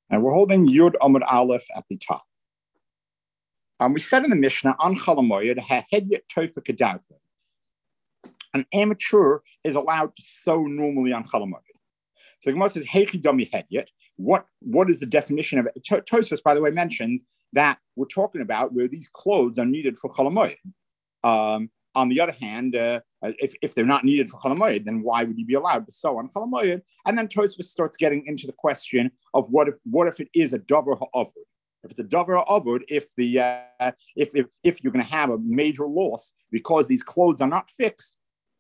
And we're holding Yud Amud Aleph at the top. We said in the Mishnah, on Chalamoyed, Hedyet Toifa Kedauta. An amateur is allowed to sew normally on Chalamoyed. So the Gemara says, Heichi Dami Hedyet. What is the definition of it? Tosfos, by the way, mentions that we're talking about where these clothes are needed for Chalamoyed. On the other hand, if they're not needed for Chalamoyed, then why would you be allowed to sew on Chalamoyed? And then Tosfos starts getting into the question of what if it is a davar ha'avud? If it's a davar ha'avud, if you're going to have a major loss because these clothes are not fixed,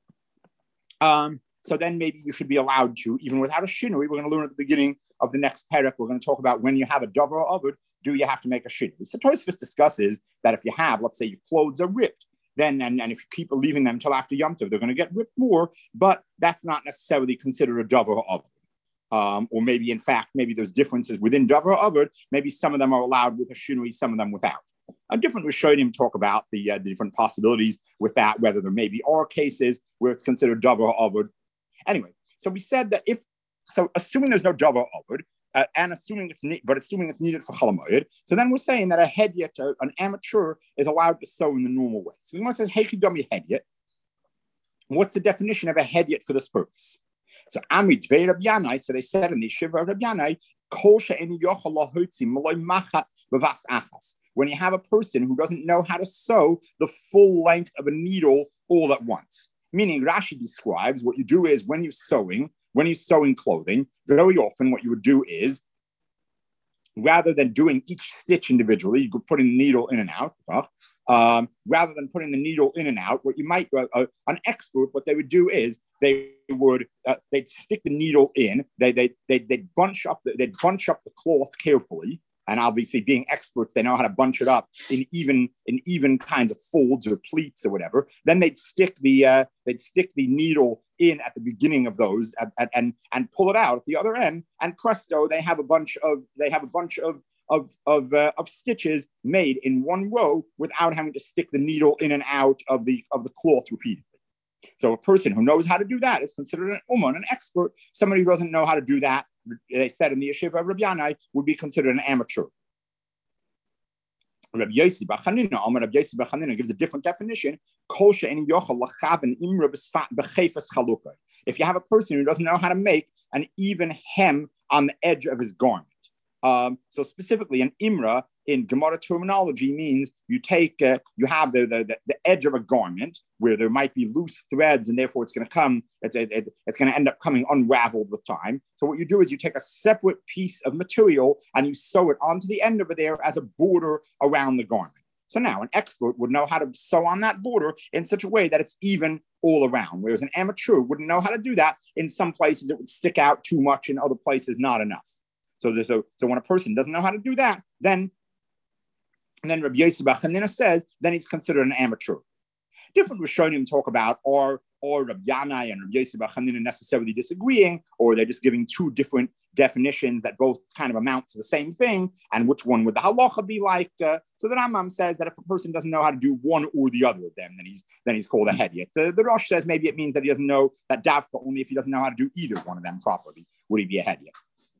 so then maybe you should be allowed to, even without a shinui. We're going to learn at the beginning of the next parak. We're going to talk about when you have a davar ha'avud, do you have to make a shinui? So Tosfos discusses that if you have, let's say your clothes are ripped, then and if you keep leaving them until after Yom Tov, they're going to get ripped more, but that's not necessarily considered a davar ha'avud. Or maybe, in fact, maybe there's differences within davar ha'avud. Maybe some of them are allowed with a shinui, some of them without. A different Rishonim talk about the different possibilities with that, whether there maybe are cases where it's considered davar ha'avud. Anyway, so we said that assuming there's no davar ha'avud, and assuming it's needed for Chalamoyed, so then we're saying that a hedyet, an amateur, is allowed to sew in the normal way. So the Gemara says, Heichi Dami Hedyet. What's the definition of a hedyet for this purpose? So Amri Dvei Rabbi Yanai, so they said in the Shiva of Rabbi Yanai, Kol she'eni yochel lahotzi maloi machat b'vas achas. When you have a person who doesn't know how to sew the full length of a needle all at once. Meaning Rashi describes what you do is when you're sewing clothing, very often what you would do is, rather than doing each stitch individually, you could put in the needle in and out. Rather than putting the needle in and out, what you might, an expert, what they would do is they'd stick the needle in. They'd bunch up the cloth carefully. And obviously, being experts, they know how to bunch it up in even kinds of folds or pleats or whatever. Then they'd stick the needle in at the beginning of those and pull it out at the other end. And presto, they have a bunch of stitches made in one row without having to stick the needle in and out of the cloth repeatedly. So a person who knows how to do that is considered an uman, an expert. Somebody who doesn't know how to do that, they said in the Yeshiva of Rabbi Yanai, would be considered an amateur. Rabbi Yossi Bar Chanina gives a different definition. If you have a person who doesn't know how to make an even hem on the edge of his garment. So specifically, an imra in Gemara terminology means you have the edge of a garment where there might be loose threads, and therefore it's going to end up coming unraveled with time. So what you do is you take a separate piece of material and you sew it onto the end over there as a border around the garment. So now an expert would know how to sew on that border in such a way that it's even all around, whereas an amateur wouldn't know how to do that. In some places it would stick out too much, in other places not enough. So when a person doesn't know how to do that, then Rabbi Yossi Bar Chanina says, then he's considered an amateur. Different Rishonim talk about or Rabbi Yanai and Rabbi Yossi Bar Chanina necessarily disagreeing, or they're just giving two different definitions that both kind of amount to the same thing, and which one would the halacha be like? So the Rambam says that if a person doesn't know how to do one or the other of them, then he's called a hedyet. The Rosh says maybe it means that he doesn't know that davka, only if he doesn't know how to do either one of them properly would he be a hedyet.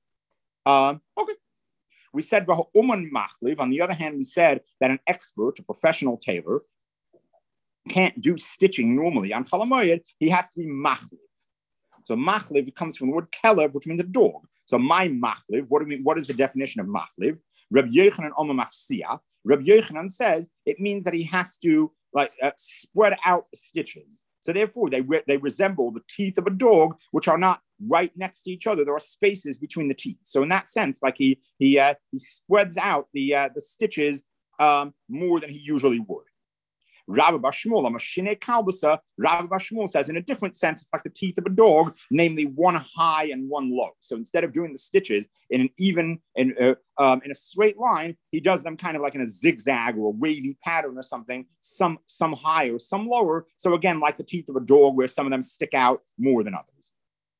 Okay. We said uman machliv. On the other hand, we said that an expert, a professional tailor, can't do stitching normally on Chalamoyed. He has to be machliv. So machliv comes from the word kelev, which means a dog. So my machliv. What is the definition of machliv? Rabbi Yochanan Omer Mafsia. Rabbi Yochanan says it means that he has to spread out the stitches. So therefore, they resemble the teeth of a dog, which are not right next to each other. There are spaces between the teeth. So in that sense, like he spreads out the stitches more than he usually would. Rabbi Bar Shmuel says in a different sense, it's like the teeth of a dog, namely one high and one low. So instead of doing the stitches in a straight line, he does them kind of like in a zigzag or a wavy pattern or something, some higher, some lower. So again, like the teeth of a dog, where some of them stick out more than others.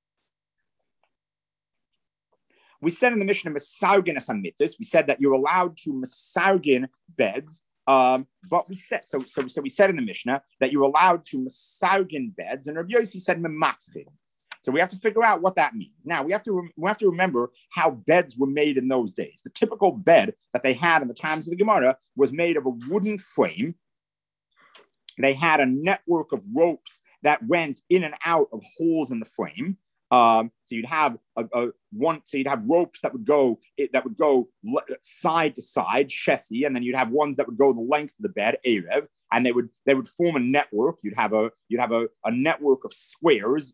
We said in the Mishnah, Mesargin as hamitis, we said that you're allowed to Mesargin beds. But we said we said in the Mishnah that you're allowed to Mesargin beds, and Rabbi Yossi said Mematzin. So we have to figure out what that means. Now we have to remember how beds were made in those days. The typical bed that they had in the times of the Gemara was made of a wooden frame. They had a network of ropes that went in and out of holes in the frame. So you'd have you'd have ropes that would go side to side, shesi, and then you'd have ones that would go the length of the bed, erev, and they would form a network. You'd have a network of squares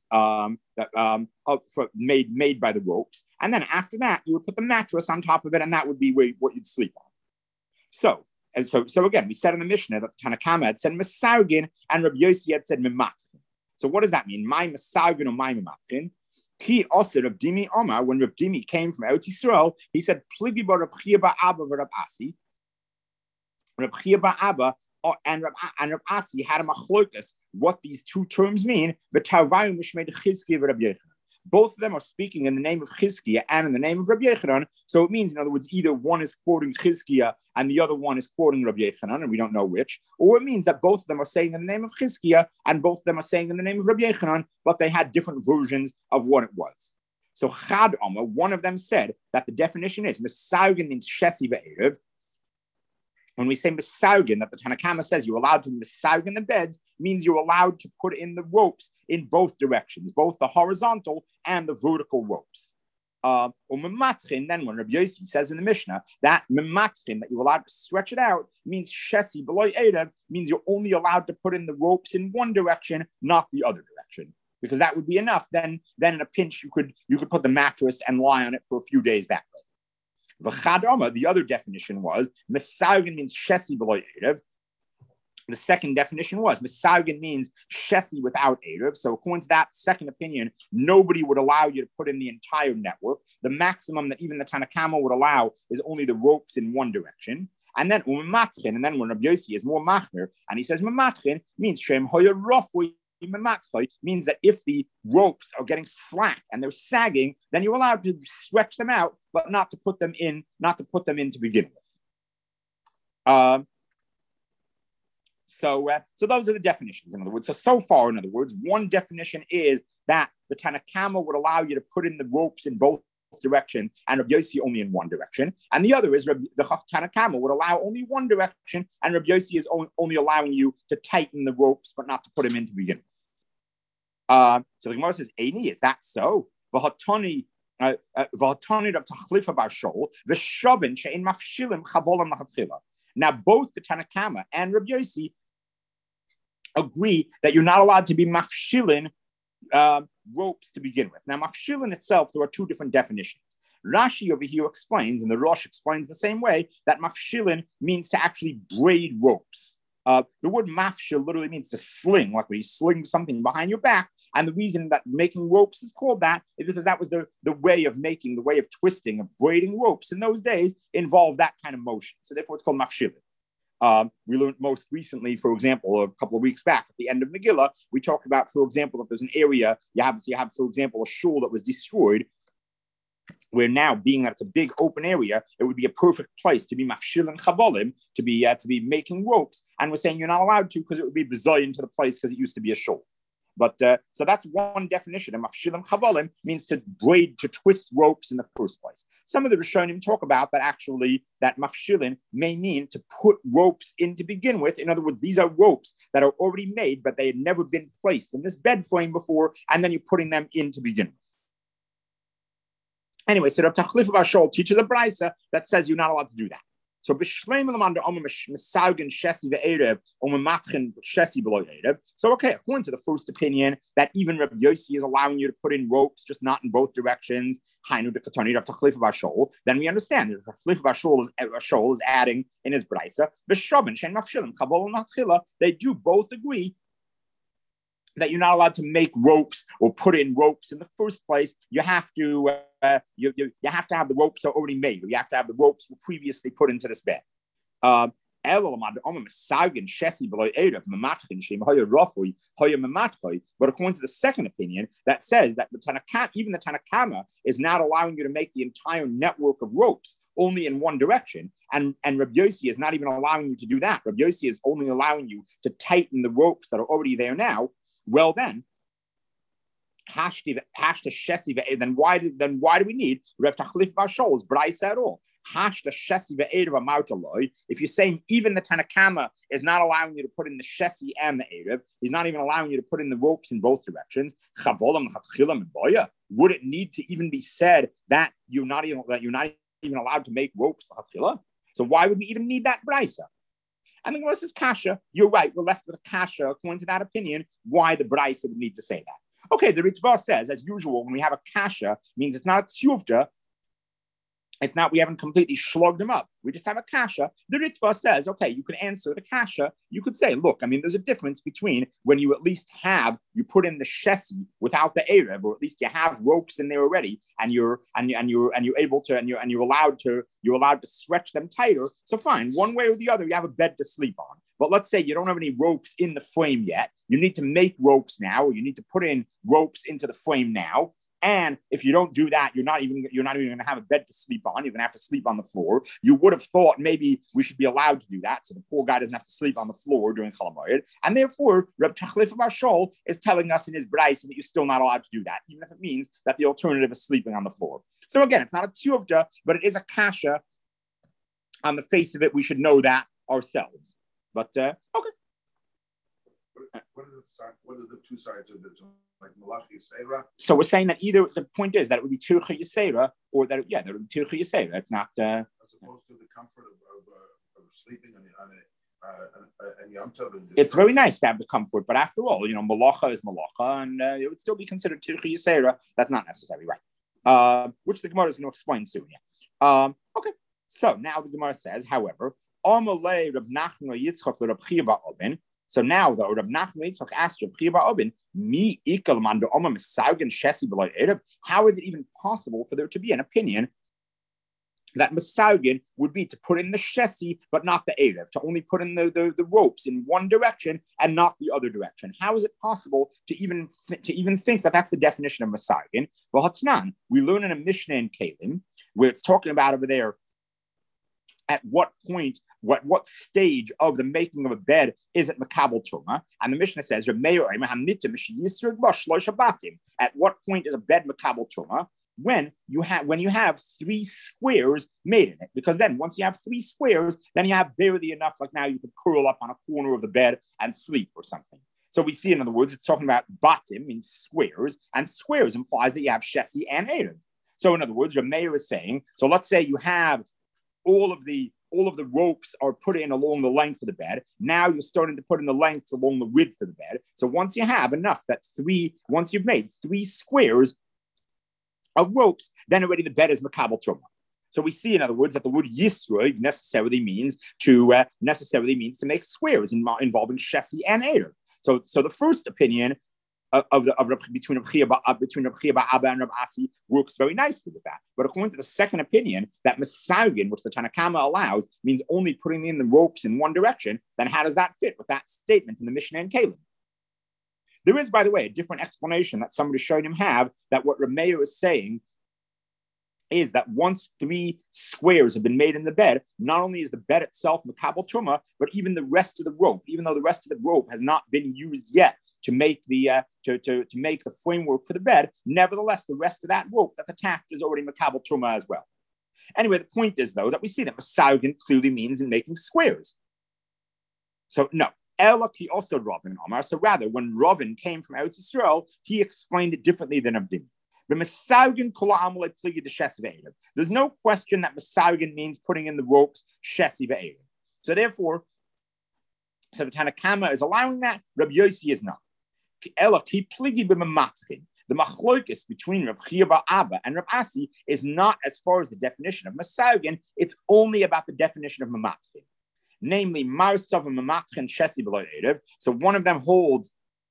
made by the ropes, and then after that you would put the mattress on top of it, and that would be what you'd sleep on. So again, we said in the Mishnah that Tanakama had said Mesargin and Rabbi Yossi had said Mematchin. So what does that mean? My Mesargin or my Mematchin? He also Rav Dimi Omar, when Rav Dimi came from Eretz Yisrael, he said Pligi bar Rav Chia bar Abba v'Rav Asi. Rav Chia bar Abba and Rav Asi had a machlokas what these two terms mean. But Tarvayu Mishmei Chizkiya v'Rav Yochanan. Both of them are speaking in the name of Chizkiya and in the name of Rabbi Yochanan. So it means, in other words, either one is quoting Chizkiya and the other one is quoting Rabbi Yochanan, and we don't know which. Or it means that both of them are saying in the name of Chizkiya and both of them are saying in the name of Rabbi Yochanan, but they had different versions of what it was. So Chad Omer, one of them said that the definition is Mesargin means Shesi ve'erev. When we say Mesargin, that the Tanakama says you're allowed to Mesargin the beds, means you're allowed to put in the ropes in both directions, both the horizontal and the vertical ropes. Or Mematchin, then when Rabbi Yossi says in the Mishnah that Mematchin, that you're allowed to stretch it out, means Shesi below Erev, means you're only allowed to put in the ropes in one direction, not the other direction. Because that would be enough. Then in a pinch, you could put the mattress and lie on it for a few days that way. V'chad, the other definition was Mesargin means Shesi below Erev. The second definition was Mesargin means Shesi without Erev. So according to that second opinion, nobody would allow you to put in the entire network. The maximum that even the Tanakama would allow is only the ropes in one direction. And then U'Mematchin, and then when Rabbi Yossi is more machmer, and he says Mematchin means Shem Hoya Rafui. Means that if the ropes are getting slack and they're sagging, then you're allowed to stretch them out, but not to put them in to begin with. So those are the definitions. In other words, so far, in other words, one definition is that the Tanakama would allow you to put in the ropes in both direction and Rabbi Yossi only in one direction, and the other is the Tanakama would allow only one direction, and Rabbi Yossi is only allowing you to tighten the ropes but not to put them in to begin with. So the Gemara says, "Eini, is that so?" V'hatani of Tachlifa bar Shol v'shavin she'in mafshilim chavolam lachatchila. Now both the Tanakama and Rabbi Yossi agree that you're not allowed to be mafshilin ropes to begin with. Now, mafshilin itself, there are two different definitions. Rashi over here explains, and the Rosh explains the same way, that mafshilin means to actually braid ropes. The word mafshil literally means to sling, like when you sling something behind your back. And the reason that making ropes is called that is because that was the way of twisting, of braiding ropes in those days involved that kind of motion. So therefore it's called mafshilin. We learned most recently, for example, a couple of weeks back at the end of Megillah, we talked about, for example, if there's an area, you have, for example, a shul that was destroyed, where now, being that it's a big open area, it would be a perfect place to be mafshil and chavolim, to be making ropes. And we're saying you're not allowed to because it would be bizayin to the place because it used to be a shul. But so that's one definition. And mafshilim chavalim means to braid, to twist ropes in the first place. Some of the Rishonim talk about that actually, that mafshilin may mean to put ropes in to begin with. In other words, these are ropes that are already made, but they had never been placed in this bed frame before, and then you're putting them in to begin with. Anyway, so Rav Tachlifa bar Shol teaches a brisa that says you're not allowed to do that. So So okay, according to the first opinion, that even Rabbi Yossi is allowing you to put in ropes, just not in both directions. Then we understand that Tachlifa bar Shol is adding in his brisa. They do both agree that you're not allowed to make ropes or put in ropes in the first place. You have to you have to have the ropes already made, or you have to have the ropes previously put into this bed. But according to the second opinion, that says that even the Tanakama is not allowing you to make the entire network of ropes only in one direction, and Rabbi Yossi is not even allowing you to do that. Rabbi Yossi is only allowing you to tighten the ropes that are already there now. Well then, Hashta Shesi ve'ed. Then why do we need Rev Tachlif Bashol's Braisa at all? Hashta Shesi ve'ed Martaloi. If you're saying even the Tanakama is not allowing you to put in the Shesi and the Erev, he's not even allowing you to put in the ropes in both directions. Chavolam Chatchilam and Boya. Would it need to even be said that you're not even allowed to make ropes Chatchilah? So why would we even need that Braisa? And the Gemara says Kasha. You're right. We're left with a Kasha according to that opinion. Why the Braisa would need to say that? Okay, the Ritva says, as usual, when we have a kasha, means it's not a tiyuvta. It's not, we haven't completely slugged them up. We just have a kasha. The Ritva says, okay, you can answer the kasha. You could say, look, I mean, there's a difference between when you at least you put in the shesi without the erev, or at least you have ropes in there already, and you're allowed to stretch them tighter. So fine, one way or the other, you have a bed to sleep on. But let's say you don't have any ropes in the frame yet. You need to make ropes now, or you need to put in ropes into the frame now. And if you don't do that, you're not even going to have a bed to sleep on. You're going to have to sleep on the floor. You would have thought maybe we should be allowed to do that, so the poor guy doesn't have to sleep on the floor during Chol Hamoed. And therefore, Reb Tachlif Bashol is telling us in his Braisa that you're still not allowed to do that, even if it means that the alternative is sleeping on the floor. So again, it's not a tiyuvta, but it is a kasha. On the face of it, we should know that ourselves. But okay. What are the two sides of this? Like Malachi Yisera? So we're saying that either the point is that it would be Tircha Yisera, or that that would be Tircha Yisera. It's not as opposed to the comfort of sleeping on Yom Tov. It's very nice to have the comfort, but after all, Malacha is Malacha, and it would still be considered Tircha Yisera. That's not necessarily right. Which the Gemara is going to explain soon. Yeah. Okay. So now the Gemara says, however, Amalei Reb Nachman Yitzchak Reb Chia Bar Obin. So now, though, Reb Nachman Yitzchak asked Reb Chia Bar Obin, "Mi ikal man do Oma Mesaugen Shesi B'Loi Erev." How is it even possible for there to be an opinion that Mesaugen would be to put in the Shesi but not the Erev, to only put in the ropes in one direction and not the other direction? How is it possible to even think that that's the definition of Mesaugen? Well, Hatznan, we learn in a Mishnah in Kalim where it's talking about over there at what point, what stage of the making of a bed is it makabel truma? And the Mishnah says, at what point is a bed makabel truma? When you have three squares made in it, because then once you have three squares, then you have barely enough, like now you could curl up on a corner of the bed and sleep or something. So we see, in other words, it's talking about batim means squares, and squares implies that you have shesi and erev. So in other words, Rameir is saying, so let's say you have all of the ropes are put in along the length of the bed. Now you're starting to put in the lengths along the width of the bed. So once you have enough, once you've made three squares of ropes, then already the bed is makabel truma. So we see, in other words, that the word yisroy necessarily means to make squares involving shesi and erev. So the first opinion between Reb Chia Bar Abba and Reb Asi works very nicely with that. But according to the second opinion, that Mesaugen, which the Tanakama allows, means only putting in the ropes in one direction, then how does that fit with that statement in the Mishnah and Kalim? There is, by the way, a different explanation that somebody showed him that what Rameir is saying is that once three squares have been made in the bed, not only is the bed itself makabel truma, but even the rest of the rope, even though the rest of the rope has not been used yet to make the make the framework for the bed, nevertheless, the rest of that rope that's attached is already makabel truma as well. Anyway, the point is, though, that we see that Mesaugen clearly means in making squares. So no, Elaki also Ravin Amar. So rather, when Ravin came from Eretz Yisrael, he explained it differently than Abdin. There's no question that Mesaugen means putting in the ropes shesi ve'erev. So therefore, the Tanakama is allowing that. Rabbi Yossi is not. The machloikis between Reb Chia Bar Abba and Reb Asi is not as far as the definition of Mesaugen. It's only about the definition of Mamatchin. Namely, Marsav and Mamatchin shesi b'lo erev. So one of them holds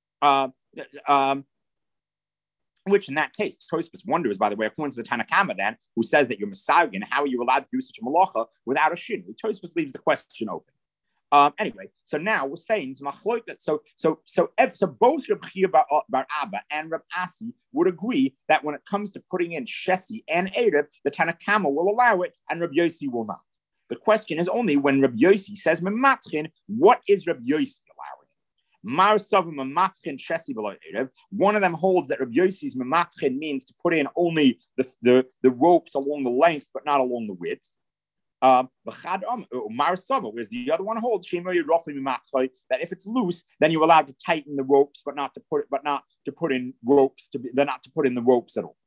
which in that case, Tosfos wonders, by the way, according to the Tanakama then, who says that you're Mesaugen, how are you allowed to do such a malacha without a shin? Tosfos leaves the question open. Anyway, so now we're saying so both Reb Chia Bar Abba and Reb Asi would agree that when it comes to putting in shesi and erev, the Tanakama will allow it and Reb Yossi will not. The question is only when Reb Yossi says mematchin, what is Reb Yossi allowing? Mar Savim Mamatchin Shesi B'lo Erev. One of them holds that Rabbi Yossi's Mamatchin means to put in only the ropes along the length, but not along the width. Whereas the other one holds that if it's loose, then you're allowed to tighten the ropes, but not to put in the ropes at all.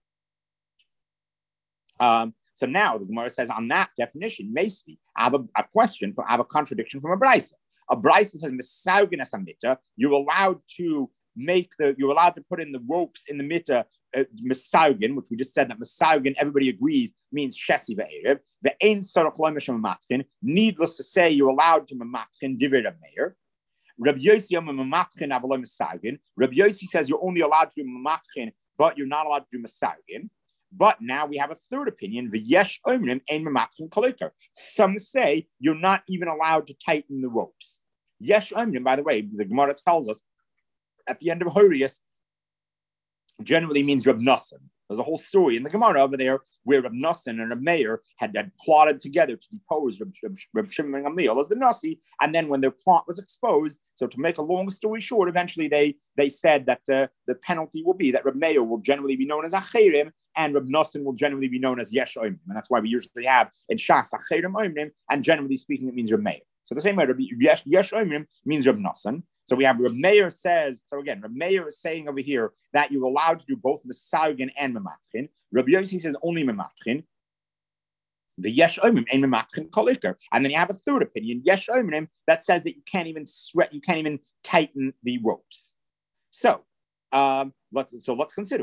So now the Gemara says on that definition, Mesvi, I have a contradiction from a Brisa. A Brisa says Misaugenes Amita, you're allowed to put in the ropes in the mitta, Misaugen, which we just said that Misaugen, everybody agrees, means Shesi Ve'erev. Ve'ein Sarach Loimish Mamatchin. Needless to say, you're allowed to Mamatchin, Divrei Reb Meir. Rabbi Yossi Mamatchin Avaloi Misaugen. Rabbi Yossi says you're only allowed to do Mamatchin, but you're not allowed to do Misaugen. But now we have a third opinion. V'yesh Omrim Ein Mamatchin Kolikar. Some say you're not even allowed to tighten the ropes. Yesh Omrim, by the way, the Gemara tells us at the end of Horius, generally means Reb Nosson. There's a whole story in the Gemara over there where Reb Nosson and Reb Meir had plotted together to depose Reb Shimon ben Gamliel as the Nasi, and then when their plot was exposed, so to make a long story short, eventually they said that the penalty will be that Reb Meir will generally be known as Acherim, and Reb Nosson will generally be known as Yesh Omrim, and that's why we usually have in Shas Acherim Omrim, and generally speaking, it means Reb Meir. So the same way, Yesh Omrim means Reb Nosson. So we have Reb Meir says, so again, Reb Meir is saying over here that you're allowed to do both Misaugen and Mematchin. Rabbi Yossi says only Mematchin. The Yesh Omrim and Mematchin Kolikar. And then you have a third opinion, Yesh Omrim, that says that you can't even tighten the ropes. So let's consider.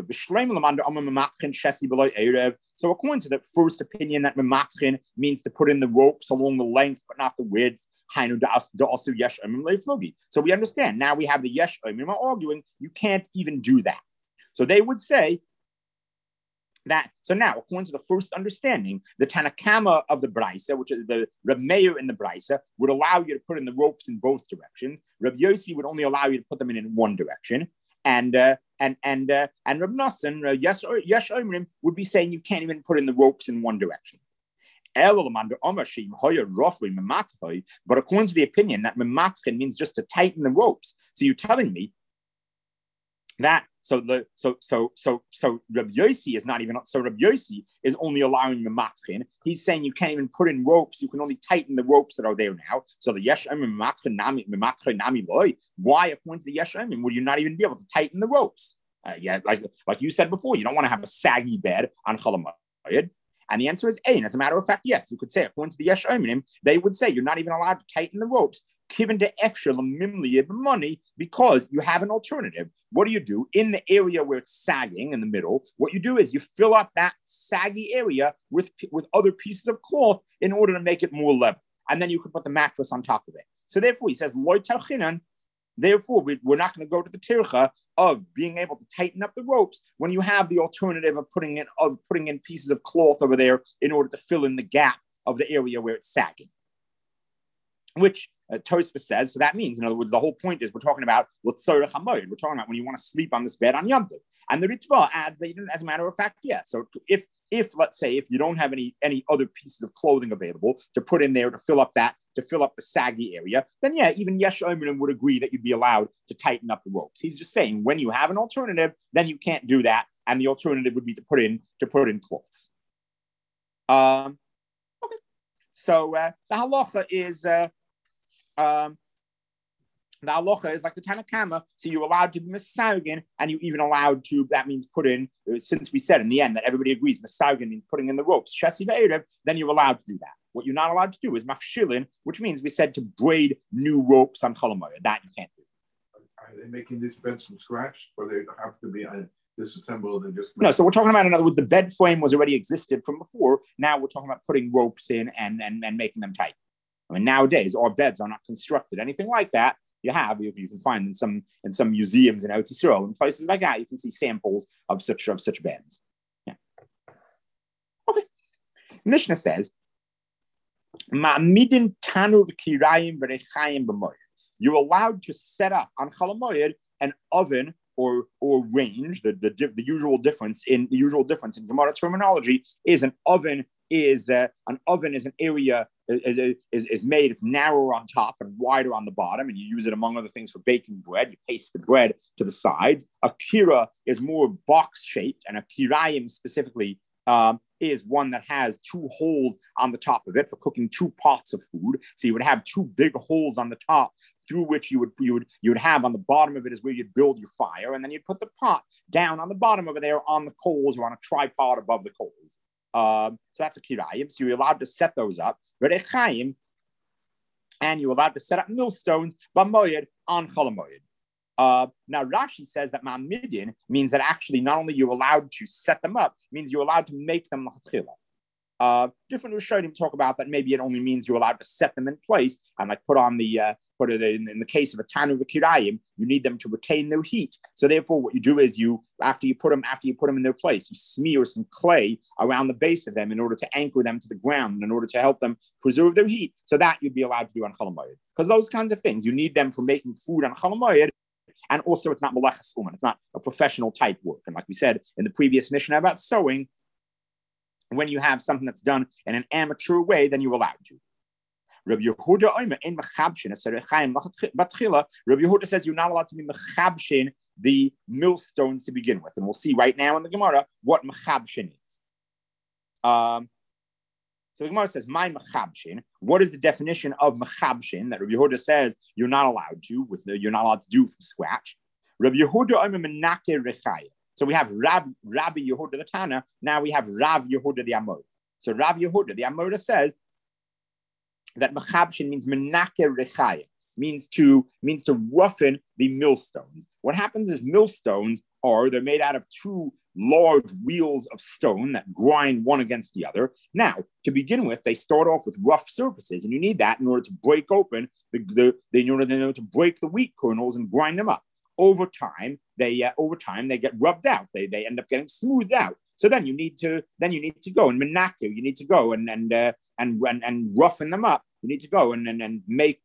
So according to the first opinion that Mematchin means to put in the ropes along the length but not the width. So we understand. Now we have the Yesh Omrim arguing you can't even do that. So they would say that. So now, according to the first understanding, the Tanakama of the Brisa, which is the Reb Meir in the Brisa, would allow you to put in the ropes in both directions. Reb Yossi would only allow you to put them in one direction. And Reb Nosson, Yesh Omrim, would be saying you can't even put in the ropes in one direction. But according to the opinion that mematchin means just to tighten the ropes, so you're telling me that so Rabbi Yossi is not even Rabbi Yossi is only allowing mematchin. He's saying you can't even put in ropes; you can only tighten the ropes that are there now. So the Yesh Omrim mematchin nami loy. Why, according to the Yesh Omrim, would you not even be able to tighten the ropes? Like you said before, you don't want to have a saggy bed on Chol Hamoed. And the answer is A. As a matter of fact, yes, you could say, according to the Yesh Omrim, they would say you're not even allowed to tighten the ropes, given to Efshel money, because you have an alternative. What do you do? In the area where it's sagging in the middle, what you do is you fill up that saggy area with other pieces of cloth in order to make it more level. And then you could put the mattress on top of it. So therefore, he says, Loy Talchinan. Therefore, we're not going to go to the tircha of being able to tighten up the ropes when you have the alternative of putting in pieces of cloth over there in order to fill in the gap of the area where it's sagging. Which Tosfos says, so that means, in other words, the whole point is we're talking about L'tzorech HaMoed. We're talking about when you want to sleep on this bed on Yom Tov. And the Ritva adds that, as a matter of fact, yeah. So if let's say if you don't have any other pieces of clothing available to put in there to fill up the saggy area, then yeah, even Yesh Omrim would agree that you'd be allowed to tighten up the ropes. He's just saying when you have an alternative, then you can't do that, and the alternative would be to put in cloths. Okay. So the halacha is. The halacha is like the Tanakama, so you're allowed to be Misaugen, and you even allowed to, that means put in, since we said in the end that everybody agrees Misaugen means putting in the ropes, Shesi Ve'erev, then you're allowed to do that. What you're not allowed to do is Mafshilin, which means we said to braid new ropes on Chol Hamoed. That you can't do. Are they making these beds from scratch, or they have to be disassembled and just... No, so we're talking about, in other words, the bed frame was already existed from before. Now we're talking about putting ropes in and making them tight. I mean, nowadays, our beds are not constructed anything like that. You can find in some museums in Eretz Yisrael and places like that. You can see samples of such beds. Yeah. Okay. Mishnah says, "Ma'amidin tanu v'kirayim v'rechayim b'moed." You're allowed to set up on Chol Hamoed an oven or range. The usual difference in Gemara terminology is an oven is an area is made. It's narrower on top and wider on the bottom, and you use it among other things for baking bread. You paste the bread to the sides. A kira is more box shaped, and a kirayim specifically is one that has two holes on the top of it for cooking two pots of food. So you would have two big holes on the top through which you would have on the bottom of it is where you'd build your fire, and then you'd put the pot down on the bottom over there on the coals or on a tripod above the coals. So that's a kirayim. So you're allowed to set those up. And you're allowed to set up millstones b'moyed on Chol Hamoed. Now Rashi says that ma'amidin means that actually not only you're allowed to set them up, means you're allowed to make them l'chatchila. Different Rishonim talk about that maybe it only means you're allowed to set them in place and like put it in the case of a tanu v'kirayim, you need them to retain their heat. So therefore, what you do is after you put them in their place, you smear some clay around the base of them in order to anchor them to the ground, in order to help them preserve their heat. So that you'd be allowed to do on Chol Hamoed, because those kinds of things you need them for making food on Chol Hamoed. And also, it's not melechas uman. It's not a professional type work. And like we said in the previous Mishnah about sewing, when you have something that's done in an amateur way, then you're allowed to. Rabbi Yehuda says you're not allowed to be mechabshin the millstones to begin with. And we'll see right now in the Gemara what mechabshin is. So the Gemara says, my mechabshin, what is the definition of mechabshin that Rabbi Yehuda says you're not allowed to do from scratch? Rabbi Yehuda menake rechaya. So we have Rabbi Yehuda the Tana. Now we have Rav Yehuda the Amor. So Rav Yehuda the Amor says that mechabshin means menake rechaya, means to roughen the millstones. What happens is millstones they're made out of two large wheels of stone that grind one against the other. Now, to begin with, they start off with rough surfaces, and you need that in order to break open in order to break the wheat kernels and grind them up. Over time, they get rubbed out. They end up getting smoothed out. So then you need to go and menake. You need to go and roughen them up. You need to go and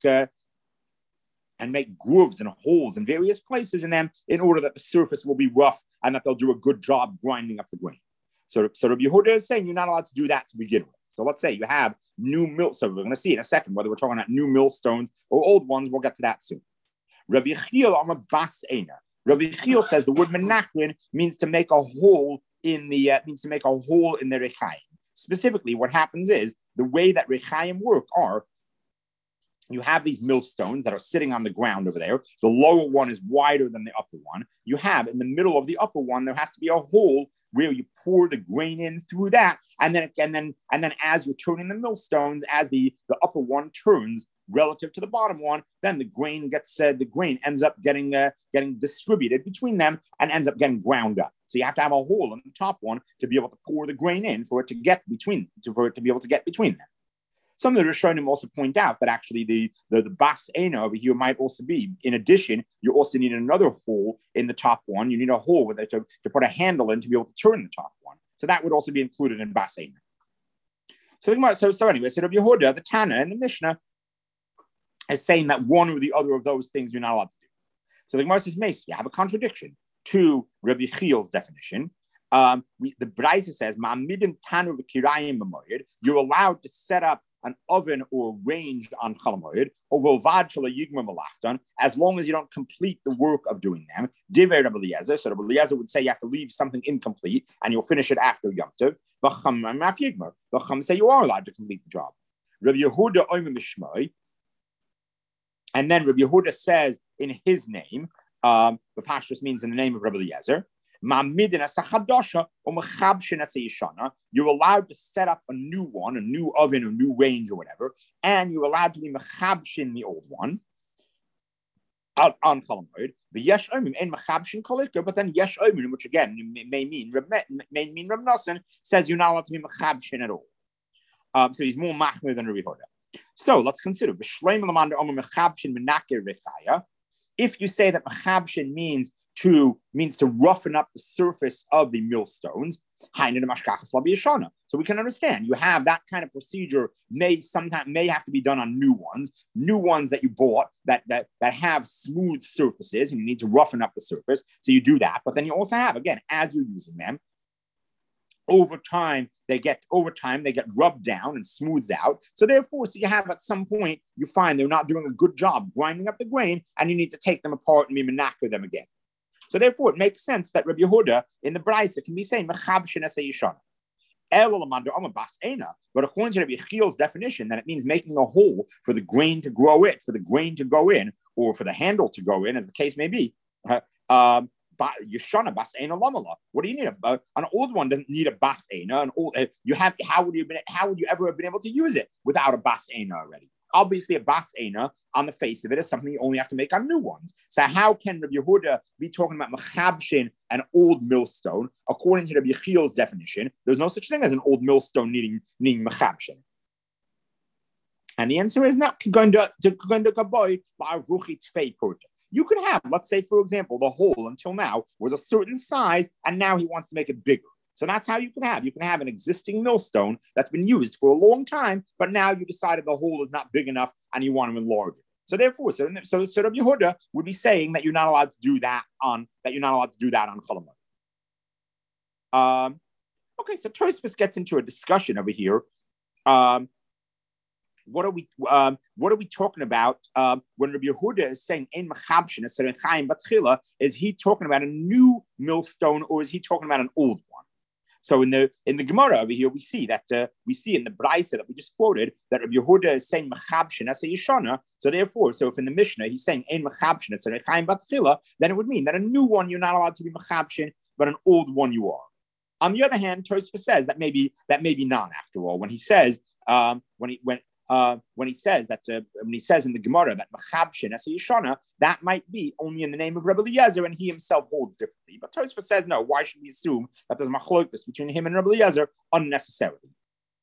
make grooves and holes in various places in them in order that the surface will be rough and that they'll do a good job grinding up the grain. So Rabbi Yehuda is saying you're not allowed to do that to begin with. So let's say you have new mill. So we're going to see in a second whether we're talking about new millstones or old ones. We'll get to that soon. Rabbi Yechiel on a bas eina. Rabbi Yechiel says the word menakrin means to make a hole in the rechaim. Specifically, what happens is the way that rechaim work are you have these millstones that are sitting on the ground over there. The lower one is wider than the upper one. You have in the middle of the upper one, there has to be a hole where you pour the grain in through that. And then as you're turning the millstones, as the upper one turns relative to the bottom one, then the grain ends up getting distributed between them and ends up getting ground up. So you have to have a hole in the top one to be able to pour the grain in for it to be able to get between them. Some of the Rishonim also point out that actually the bas eina over here might also be, in addition, you also need another hole in the top one. You need a hole with it to put a handle in to be able to turn the top one. So that would also be included in bas eina. So anyway, so Rabbi Yehuda, the Tana, and the Mishnah is saying that one or the other of those things you're not allowed to do. So the Gemara says, Mace, you have a contradiction to Rabbi Chiel's definition. The Braisa says, "Ma'amidim tanu v'kirayim b'moed." You're allowed to set up an oven or range on Chol Hamoed over Vad Shala Yigma Malachtan, as long as you don't complete the work of doing them. Divrei Rabbi Eliezer. So Rabbi Eliezer would say you have to leave something incomplete and you'll finish it after Yom Tov. V'cham maf Yigma. V'cham say you are allowed to complete the job. Rabbi Yehuda Omer Mishmai. And then Rabbi Yehuda says in his name, the Pashtus means in the name of Rabbi Eliezer, you're allowed to set up a new one, a new oven, a new range or whatever, and you're allowed to be mechabshin the old one on Chol Hamoed. The yesh omim and mechabshin kolikah, but then yesh omim, which again may mean Reb Nosson, says you're not allowed to be mechabshin at all. So he's more machmir than Rabbi Yehuda. So let's consider if you say that mechabshin means to roughen up the surface of the millstones. So we can understand you have that kind of procedure may have to be done on new ones that you bought that have smooth surfaces, and you need to roughen up the surface. So you do that, but then you also have, again, as you're using them, over time they get rubbed down and smoothed out. So therefore, so you have at some point you find they're not doing a good job grinding up the grain, and you need to take them apart and menachah them again. So therefore, it makes sense that Rabbi Yehuda in the Brisa can be saying mechabshin as a yishana. But according to Rabbi Yechiel's definition, that it means making a hole for the grain to grow in, or for the handle to go in, as the case may be. Yeshana bas eina lamala. What do you need? An old one doesn't need a bas eina. How would you ever have been able to use it without a bas eina already? Obviously, a bas eina on the face of it is something you only have to make on new ones. So how can Rabbi Yehuda be talking about mechabshin, an old millstone? According to Rabbi Yechiel's definition, there's no such thing as an old millstone needing mechabshin. And the answer is not going to kaboy ba'aruchi tfei porta. You could have, let's say, for example, the hole until now was a certain size, and now he wants to make it bigger. So that's how you can have. You can have an existing millstone that's been used for a long time, but now you decided the hole is not big enough and you want to enlarge it. So therefore, so Rabbi Yehuda would be saying that you're not allowed to do that on Chol Hamoed. Okay, so Tosfos gets into a discussion over here. What are we talking about when Rabbi Yehuda is saying ein mechabshin eser chaim batchila? Is he talking about a new millstone, or is he talking about an old one? So in the Gemara over here, we see in the Brisa that we just quoted that Rabbi Yehuda is saying mechabshin eser yishana. So therefore, if in the Mishnah he's saying ein mechabshin eser chaim batchila, then it would mean that a new one you're not allowed to be mechabshin, but an old one you are. On the other hand, Tosfos says that maybe not after all when he says when he says in the Gemara that mechabshin as a yishana, that might be only in the name of Rabbi Eliezer, and he himself holds differently. But Tosfos says no. Why should we assume that there's machlokes between him and Rabbi Eliezer unnecessarily?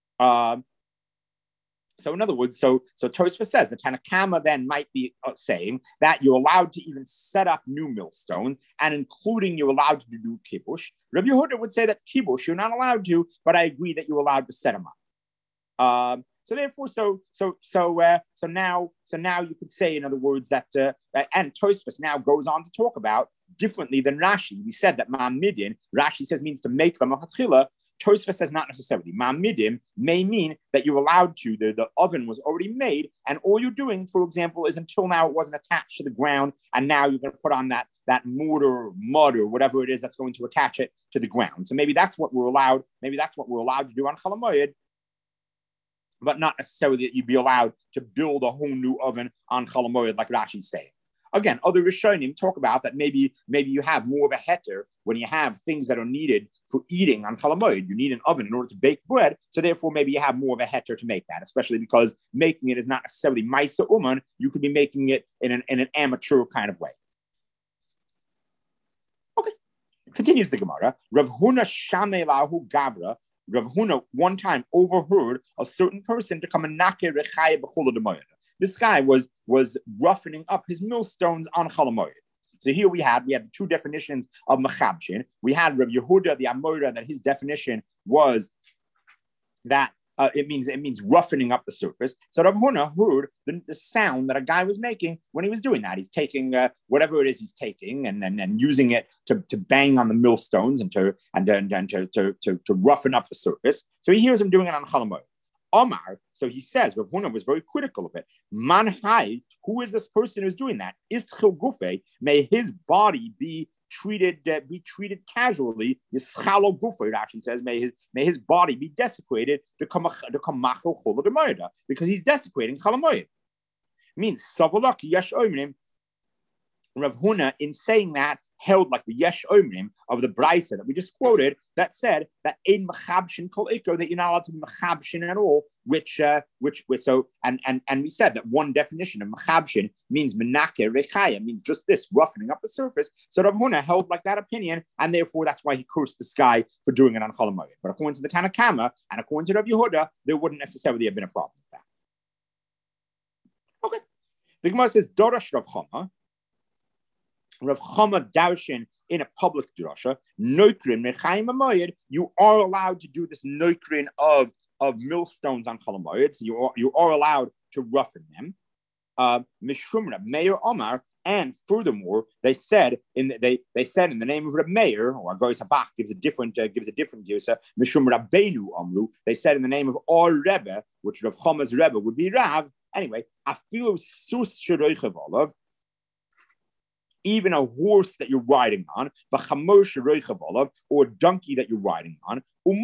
So in other words, so Tosfos says the Tanna Kama then might be saying that you're allowed to even set up new millstones, and including you're allowed to do kibush. Rabbi Yehuda would say that kibush you're not allowed to, but I agree that you're allowed to set them up. So therefore, so now you could say, in other words, that and Tosfos now goes on to talk about differently than Rashi. We said that ma'amidin, Rashi says means to make them a hatchila. Tosfos says not necessarily. Ma'amidim may mean that you're allowed to. The oven was already made, and all you're doing, for example, is until now it wasn't attached to the ground, and now you're going to put on that mortar or mud or whatever it is that's going to attach it to the ground. So maybe that's what we're allowed. Maybe that's what we're allowed to do on Chol Hamoed, but not necessarily that you'd be allowed to build a whole new oven on Chol Hamoed like Rashi's saying. Again, other Rishonim talk about that maybe you have more of a heter when you have things that are needed for eating on Chol Hamoed. You need an oven in order to bake bread, so therefore maybe you have more of a heter to make that, especially because making it is not necessarily Maisa Uman. You could be making it in an amateur kind of way. Okay, continues the Gemara. Rav Huna Shamei Lahu Gavra. Rav Huna one time overheard a certain person to come and nakeh rechaya b'chol hamoed. This guy was roughening up his millstones on Chol Hamoed. So here we had the two definitions of mechabshin. We had Rav Yehuda the Amora, that his definition was that it means roughening up the surface. So Rav Huna heard the sound that a guy was making when he was doing that. He's taking whatever it is he's taking and using it to bang on the millstones and to roughen up the surface. So he hears him doing it on Chol Hamoed. Omar, so he says, Rav Huna was very critical of it. Man hai, who is this person who's doing that? Ischil gufe, may his body be treated casually. Yischalo gufe, it actually says, may his body be desecrated to come machel chol hamoed, because he's desecrating Chol Hamoed. Means savolak yesh omrim. Rav Huna, in saying that, held like the Yesh Omrim of the Brisa that we just quoted, that said that ein mechabshin kol iko, that you're not allowed to be mechabshin at all. Which we said that one definition of mechabshin means menake rechaya, means just this roughening up the surface. So Rav Huna held like that opinion, and therefore that's why he cursed this guy for doing it on Chol Hamoed. But according to the Tanna Kama and according to Rav Yehuda, there wouldn't necessarily have been a problem with that. Okay, the Gemara says Dorash Rav Chama. Rav Chama Darshan in a public drasha, noikrin mechaim hamoed, you are allowed to do this noikrin of millstones on Chol Hamoed, so you are allowed to roughen them. Mishum Reb Meir Omar, and furthermore, they said in the name of Reb Meir, or Gois Habach gives a different Gisa, Mishum Rabbeinu Amru. They said in the name of our Rebbe, which Rav Chama's Rebbe would be Rav. Anyway, Afilu Sus Sheroichav Olav, even a horse that you're riding on, or a donkey that you're riding on,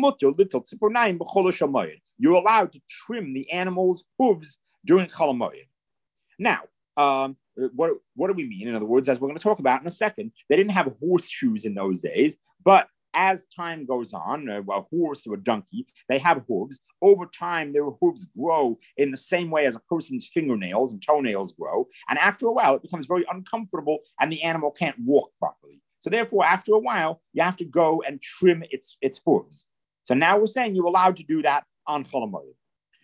you're allowed to trim the animal's hooves during Chalamoyed. Now, what do we mean? In other words, as we're going to talk about in a second, they didn't have horseshoes in those days, but as time goes on, a horse or a donkey, they have hooves. Over time, their hooves grow in the same way as a person's fingernails and toenails grow. And after a while, it becomes very uncomfortable and the animal can't walk properly. So therefore, after a while, you have to go and trim its hooves. So now we're saying you're allowed to do that on Chol Hamoed.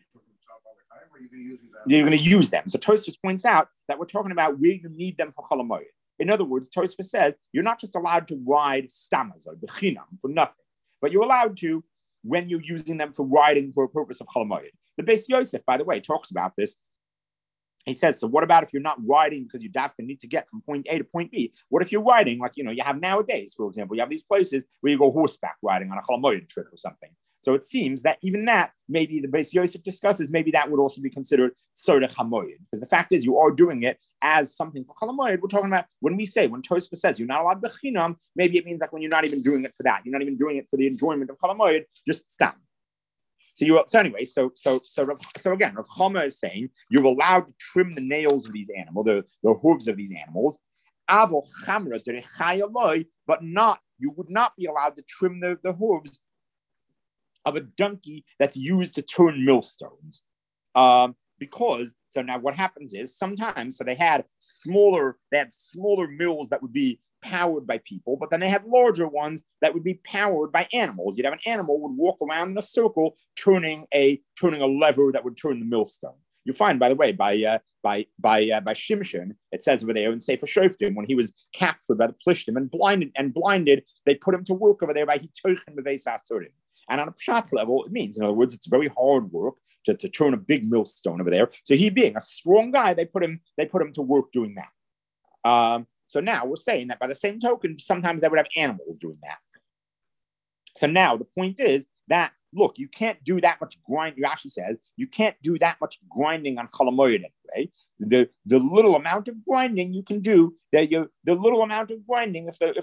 You're going to use them. So Tosfos points out that we're talking about where you need them for Chol Hamoed. In other words, Tosfos says you're not just allowed to ride stammas or bechinam for nothing, but you're allowed to when you're using them for riding for a purpose of Chol Hamoed. The Beis Yosef, by the way, talks about this. He says, so what about if you're not riding because you dafka need to get from point A to point B? What if you're riding, like, you have nowadays, for example, you have these places where you go horseback riding on a Chol Hamoed trip or something. So it seems that even that, maybe the Beis Yosef discusses, maybe that would also be considered Tzorech HaMoed. Because the fact is, you are doing it as something for Chol Hamoed. We're talking about when Tosfos says you're not allowed bechinam, maybe it means like when you're not even doing it for that. You're not even doing it for the enjoyment of Chol Hamoed, just stam. So again, Rav Chama is saying you're allowed to trim the nails of these animals, the hooves of these animals. But you would not be allowed to trim the hooves of a donkey that's used to turn millstones. Because now what happens is sometimes, they had smaller mills that would be powered by people, but then they had larger ones that would be powered by animals. You'd have an animal would walk around in a circle turning a lever that would turn the millstone. You find, by the way, by Shimshon, it says over there in Sefer Shoftim, when he was captured by the Plishtim and blinded, they put him to work over there by Hitochen Beveis HaTurim. And on a pshat level, it means, in other words, it's very hard work to turn a big millstone over there. So he being a strong guy, they put him to work doing that. So now we're saying that by the same token, sometimes they would have animals doing that. So now the point is that, look, you can't do that much grinding. Rashi says you can't do that much grinding on Chol Hamoed anyway. The little amount of grinding you can do, the little amount of grinding,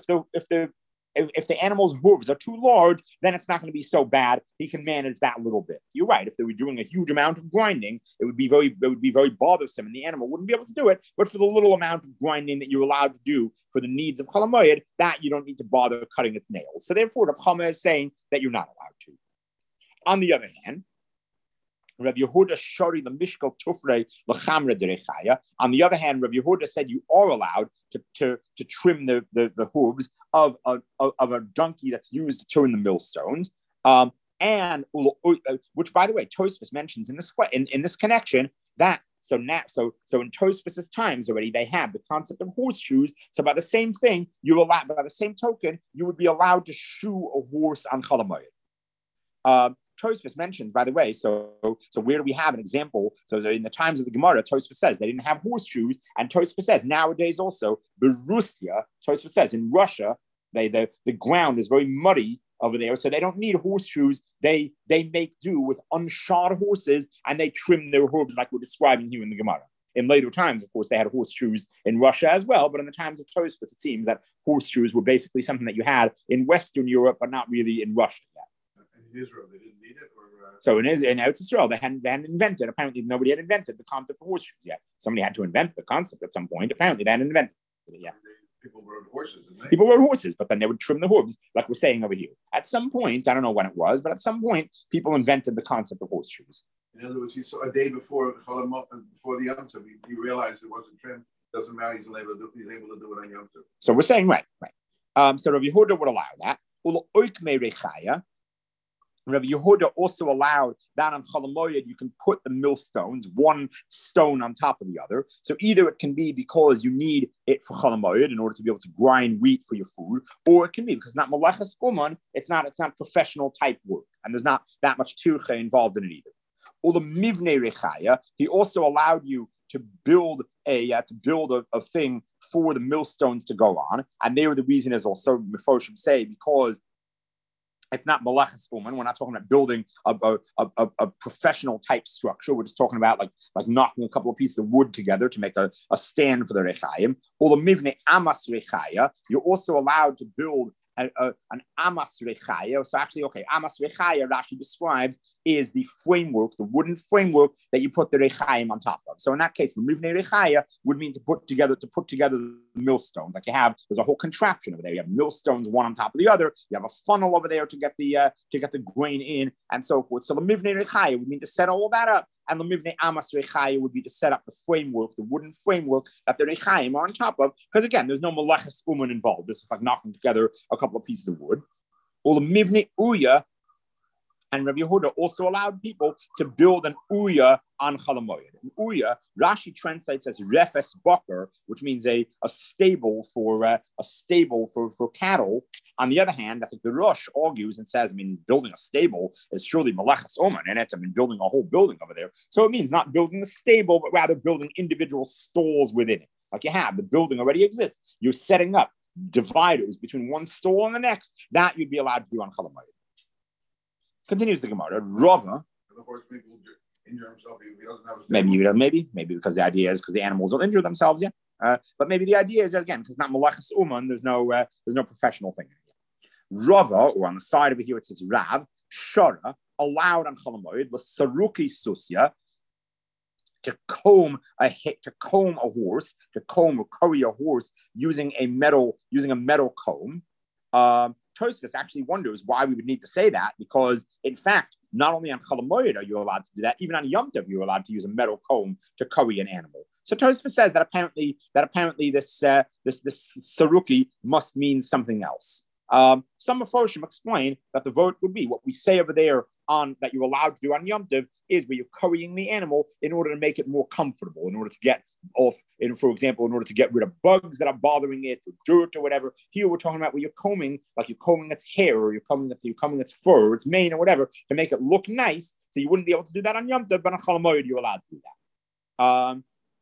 if the animal's hooves are too large, then it's not going to be so bad. He can manage that little bit. You're right. If they were doing a huge amount of grinding, it would be very bothersome, and the animal wouldn't be able to do it. But for the little amount of grinding that you're allowed to do for the needs of Chol Hamoed, that you don't need to bother cutting its nails. So therefore, Rav Chama is saying that you're not allowed to. On the other hand, Rav Yehuda Shari the Mishkal Tufrei L'Chamra Derechaya. On the other hand, Rav Yehuda said you are allowed to trim the hooves of a donkey that's used to turn the millstones. And which, by the way, Tosfos mentions in this connection that so in Tosfos's times already they had the concept of horseshoes. So by the same thing, by the same token, you would be allowed to shoe a horse on Chol Hamoed. Tosfos mentions, by the way, so where do we have an example? So in the times of the Gemara, Tosfos says they didn't have horseshoes, and Tosfos says nowadays also, Berussia, Tosfos says in Russia, the ground is very muddy over there, so they don't need horseshoes. They make do with unshod horses, and they trim their hooves like we're describing here in the Gemara. In later times, of course, they had horseshoes in Russia as well, but in the times of Tosfos, it seems that horseshoes were basically something that you had in Western Europe, but not really in Russia yet. In Israel, they didn't need it? So in Eretz Yisrael, they hadn't invented. Apparently, nobody had invented the concept of horseshoes yet. Somebody had to invent the concept at some point. Apparently, they hadn't invented it yet. People rode horses, didn't they? People rode horses, but then they would trim the hooves, like we're saying over here. At some point, I don't know when it was, but at some point, people invented the concept of horseshoes. In other words, he saw a day before the Yom Tov, he realized it wasn't trimmed. Doesn't matter. He's able to do it on Yom Tov. So we're saying right. So Rav Yehuda would allow that. Rav Yehuda also allowed that on Chol Hamoed you can put the millstones, one stone on top of the other. So either it can be because you need it for Chol Hamoed in order to be able to grind wheat for your food, or it can be because it's not Malachas Kuman, it's not professional type work, and there's not that much tircha involved in it either. Or the Mivnei Rechaya, he also allowed you to build a thing for the millstones to go on. And there the reason is also Mefoshim say, because it's not malachas uman. We're not talking about building a professional type structure. We're just talking about like knocking a couple of pieces of wood together to make a stand for the rechayim. Or the mivne amas rechaya. You're also allowed to build an amas rechaya. So actually, amas rechaya, Rashi describes, is the framework, the wooden framework that you put the rechayim on top of. So in that case, the mivne rechaya would mean to put together the millstones. Like there's a whole contraption over there. You have millstones one on top of the other. You have a funnel over there to get the grain in, and so forth. So the mivne rechaya would mean to set all that up, and the mivne amas rechaya would be to set up the framework, the wooden framework that the rechayim are on top of. Because again, there's no malachas uman involved. This is like knocking together a couple of pieces of wood. Or the mivne uya. And Rabbi Yehuda also allowed people to build an uya on Chalamoyed. An uya, Rashi translates as refes boker, which means a stable for cattle. On the other hand, I think the Rosh argues and says, building a stable is surely malachas oman, and it's building a whole building over there. So it means not building the stable, but rather building individual stalls within it. Like you have, the building already exists. You're setting up dividers between one stall and the next. That you'd be allowed to do on Chalamoyed. Continues the Gemara. Rava. Of course, people injure himself. He doesn't have a maybe because the idea is because the animals will injure themselves. Yeah, but maybe the idea is again because not malachas uman. There's no professional thing. Rava, or on the side over here it says Rav Shara, allowed on Chalamoyed l'saruki susya to comb a horse, to comb or curry a horse using a metal comb. Tosfos actually wonders why we would need to say that, because in fact, not only on Chalamoyed are you allowed to do that, even on Yom Tov you're allowed to use a metal comb to curry an animal. So Tosfos says that apparently this saruki must mean something else. Some Mefoshim explain that the vote would be what we say over there on that you're allowed to do on Yom Tov is where you're currying the animal in order to make it more comfortable, in order to get off, for example, in order to get rid of bugs that are bothering it, or dirt or whatever. Here we're talking about where you're combing its hair, or you're combing its fur, or its mane, or whatever, to make it look nice. So you wouldn't be able to do that on Yom Tov, but on Chalamoyed you're allowed to do that.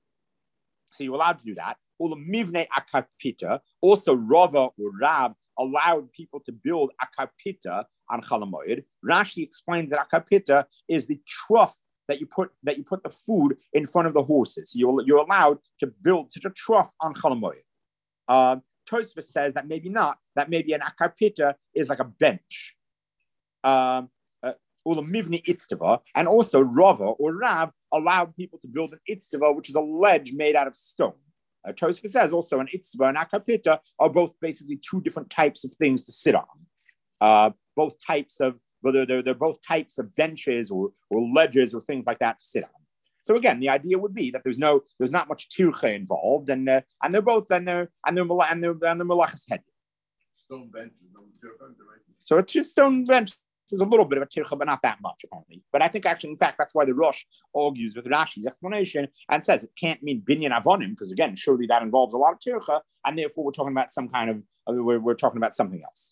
So you're allowed to do that. Ula mivne akapita, also Rava or Rab allowed people to build akapita on Chalamoyed. Rashi explains that akapita is the trough that you put the food in front of the horses. So you're allowed to build such a trough on Chalamoyed. Tosfos says that maybe not. That maybe an akapita is like a bench. Ula mivni itztava, and also Rava or Rab allowed people to build an itztava, which is a ledge made out of stone. Tosfos says also an itztava and akapita are both basically two different types of things to sit on. Both types of they're both types of benches or ledges or things like that to sit on. So again, the idea would be that there's not much tircha involved, and they're both and they're malachas head. Stone bench is no tircha, right? So it's just stone bench. There's a little bit of a tircha, but not that much apparently. But I think actually, in fact, that's why the Rosh argues with Rashi's explanation and says it can't mean binyan avonim, because again, surely that involves a lot of tircha, and therefore we're talking about some kind of we're talking about something else.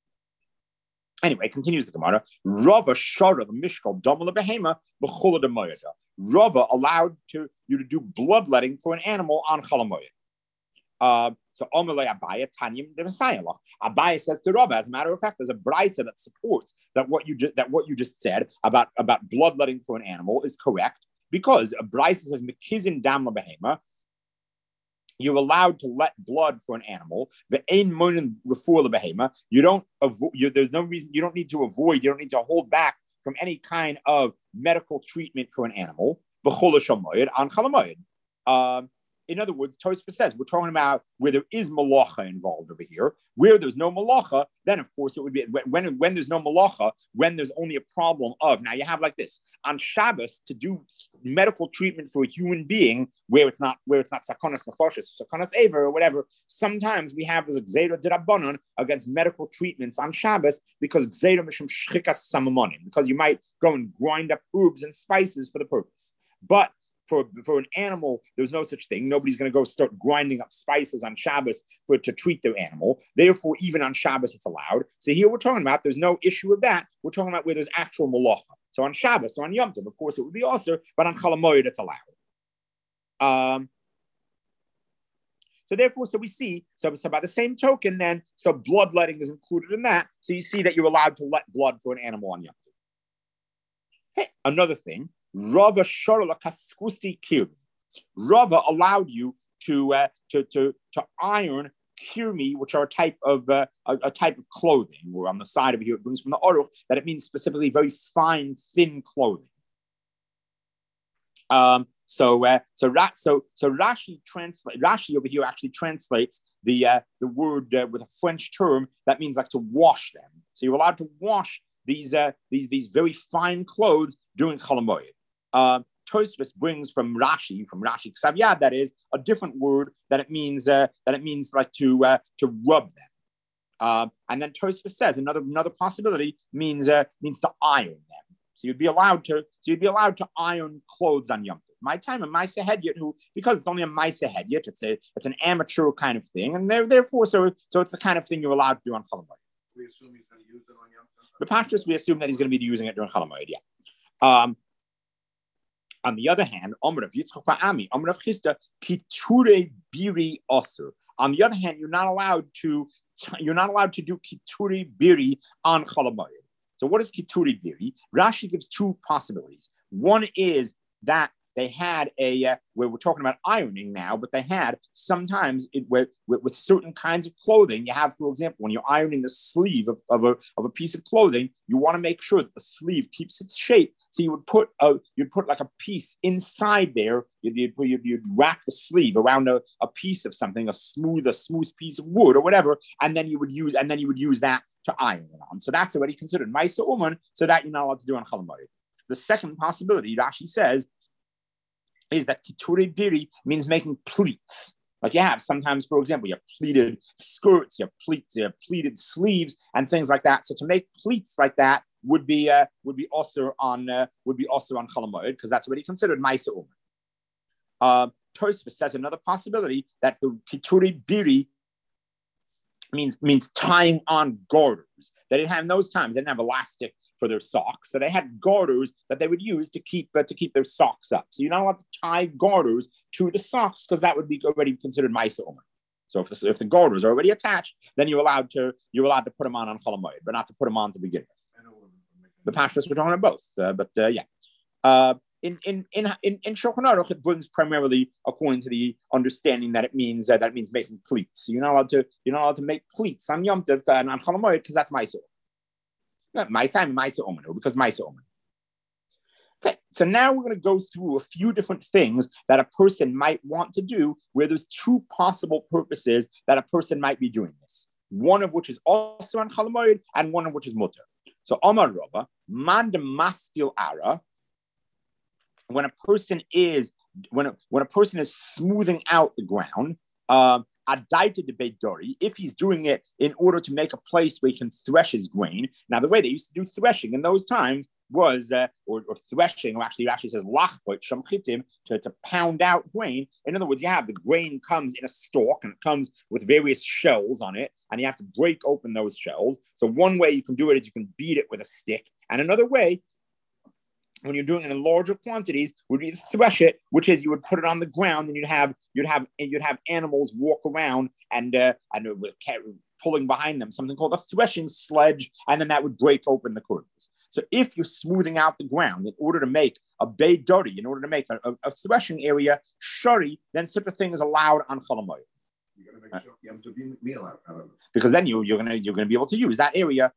Anyway, continues the Gemara. Rava shara the mishkal damala behema b'chula demoyada. Rava allowed you to do bloodletting for an animal on Chalamoyed. So Omelei Abaya Tanyim the Messiah. Abaya says to Rava, as a matter of fact, there's a brisa that supports that what you just said about bloodletting for an animal is correct, because a brisa says Mekizin Dam Behema. You're allowed to let blood for an animal. The ein monin refor lebehema. You don't avoid. There's no reason. You don't need to avoid. You don't need to hold back from any kind of medical treatment for an animal. B'chol shamoyed on Chalamoyed. In other words, Tosfos says we're talking about where there is malacha involved over here. Where there's no malacha, then of course it would be when there's no malacha, when there's only a problem of, now you have like this on Shabbos to do medical treatment for a human being where it's not sakonas nefashos, sakonas aver or whatever. Sometimes we have this gzeira d'rabbanan against medical treatments on Shabbos because gzeira mishum shchikas samamonim, because you might go and grind up herbs and spices for the purpose, but for an animal, there's no such thing. Nobody's going to go start grinding up spices on Shabbos to treat their animal. Therefore, even on Shabbos, it's allowed. So here we're talking about there's no issue with that. We're talking about where there's actual malacha. So on Shabbos, so on Yom Tov, of course, it would be also, but on Chalamoyed, it's allowed. Um, so therefore, so we see, so by the same token, then, so bloodletting is included in that. So you see that you're allowed to let blood for an animal on Yom Tov. Hey, another thing, Rava Shorola Kaskusi Kirmi. Rava allowed you to iron kirmi, which are a type of clothing. Or on the side of here, it brings from the Aruch that it means specifically very fine, thin clothing. So Rashi over here actually translates the word with a French term that means like to wash them. So you're allowed to wash these very fine clothes during Chol Hamoed. Tosfos brings from Rashi Ksav Yad, that is a different word that it means like to rub them. And then Tosfos says another possibility means to iron them. So you'd be allowed to iron clothes on Yom Tov. My time, a Maisa Hedyot, who, because it's only a Maisa Hedyot, it's an amateur kind of thing, and therefore so it's the kind of thing you're allowed to do on Chol Hamoed. We assume he's going to use it on Yom Tov. The Pashtus, we assume that he's going to be using it during Chol Hamoed, yeah. On the other hand, Omer of Yitzchak Ba'ami, Omer of Chisda, Kiture Biri Osir. On the other hand, you're not allowed to do Kiture Biri on Chol Hamoed. So what is Kituri Biri? Rashi gives two possibilities. One is that they had where we're talking about ironing now, but they had sometimes with certain kinds of clothing. You have, for example, when you're ironing the sleeve of a piece of clothing, you want to make sure that the sleeve keeps its shape. So you'd put like a piece inside there. You'd wrap the sleeve around a piece of something, a smooth piece of wood or whatever, and then you would use that to iron it on. So that's already considered Maisa Uman, so that you're not allowed to do on Chol Hamoed. The second possibility, Rashi says, is that Kiture Biri means making pleats. Like you have sometimes, for example, you have pleated skirts, you have pleated sleeves, and things like that. So to make pleats like that would be also on Chol Hamoed, because that's already considered Maisa Uman. Tosfos says another possibility that the Kiture Biri means tying on garters. They didn't have in those times. They didn't have elastic for their socks, so they had garters that they would use to keep their socks up. So you're not allowed to tie garters to the socks because that would be already considered Maisa Uman. So if the garters are already attached, then you're allowed to put them on Chol Hamoed, but not to put them on to begin with. The Pashtus were talking about both, yeah. In Shulchan Aruch, it brings primarily according to the understanding that it means making pleats. So you're not allowed to make pleats on Yom Tov and on Chol Hamoed because that's Maisa. Not Maisa Uman, because Maisa Uman. Okay, so now we're going to go through a few different things that a person might want to do, where there's two possible purposes that a person might be doing this. One of which is also on Chol Hamoed, and one of which is mutter. So Amar Rava, man de maskil ara. When a person is smoothing out the ground, adaita de beidori, if he's doing it in order to make a place where he can thresh his grain. Now, the way they used to do threshing in those times was, or threshing, or actually says lachpot shamchitim, to pound out grain. In other words, you have the grain comes in a stalk and it comes with various shells on it, and you have to break open those shells. So one way you can do it is you can beat it with a stick, and another way, when you're doing it in larger quantities, would be to thresh it, which is you would put it on the ground and you'd have animals walk around and pulling behind them something called a threshing sledge, and then that would break open the kernels. So if you're smoothing out the ground in order to make a beidori, in order to make a threshing area shari, then such a thing is allowed on Chol Hamoed. You're going to make sure you have to be meal out of it. Because then you're gonna be able to use that area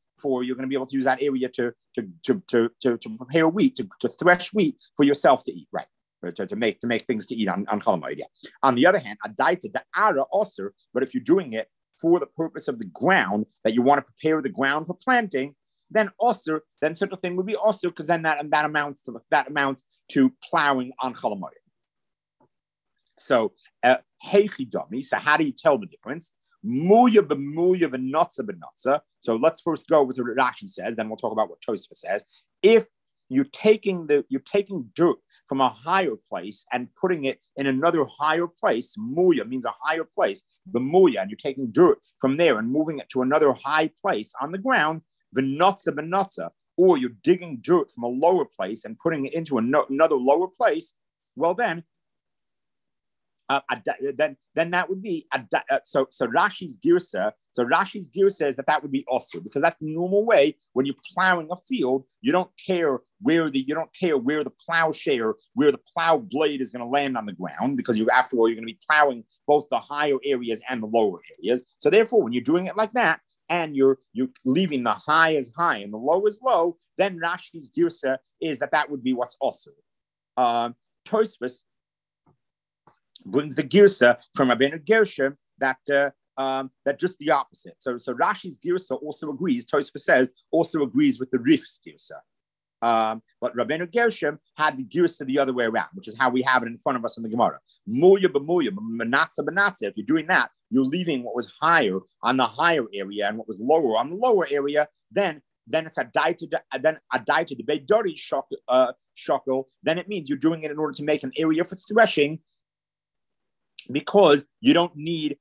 to prepare wheat, to thresh wheat for yourself to eat, right? To make things to eat on Chol Hamoed. Yeah. On the other hand, adaita da'ara osir, but if you're doing it for the purpose of the ground, that you want to prepare the ground for planting, then osir, then such a thing would be osir, because then that amounts to plowing on Chol Hamoed. So, heichidami. So, how do you tell the difference? Muya b'muya v'notza b'notza. So, let's first go with what Rashi says. Then we'll talk about what Tosfos says. If you're taking dirt from a higher place and putting it in another higher place, muya means a higher place. B'muya, and you're taking dirt from there and moving it to another high place on the ground. V'notza b'notza, or you're digging dirt from a lower place and putting it into another lower place. Well, then then that would be so Rashi's girsa. So Rashi's girsa is that would be also because that's the normal way when you're plowing a field. You don't care where the plowshare, where the plow blade is going to land on the ground because after all you're going to be plowing both the higher areas and the lower areas. So therefore, when you're doing it like that and you're leaving the high as high and the low as low, then Rashi's girsa is that would be what's also. Tosfos brings the girsa from Rabbeinu Gershom that just the opposite. So Rashi's girsa also agrees. Tosfos says also agrees with the Rif's girsa. But Rabbeinu Gershom had the girsa the other way around, which is how we have it in front of us in the Gemara. Muya b'muya, manatza b'natza. If you're doing that, you're leaving what was higher on the higher area and what was lower on the lower area. Then it's a daita the beidori shokel. Then it means you're doing it in order to make an area for threshing, because you don't need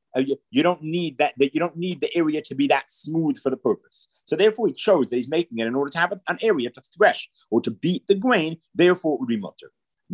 the area to be that smooth for the purpose. So therefore, it shows that he's making it in order to have an area to thresh or to beat the grain. Therefore, it would be mutter.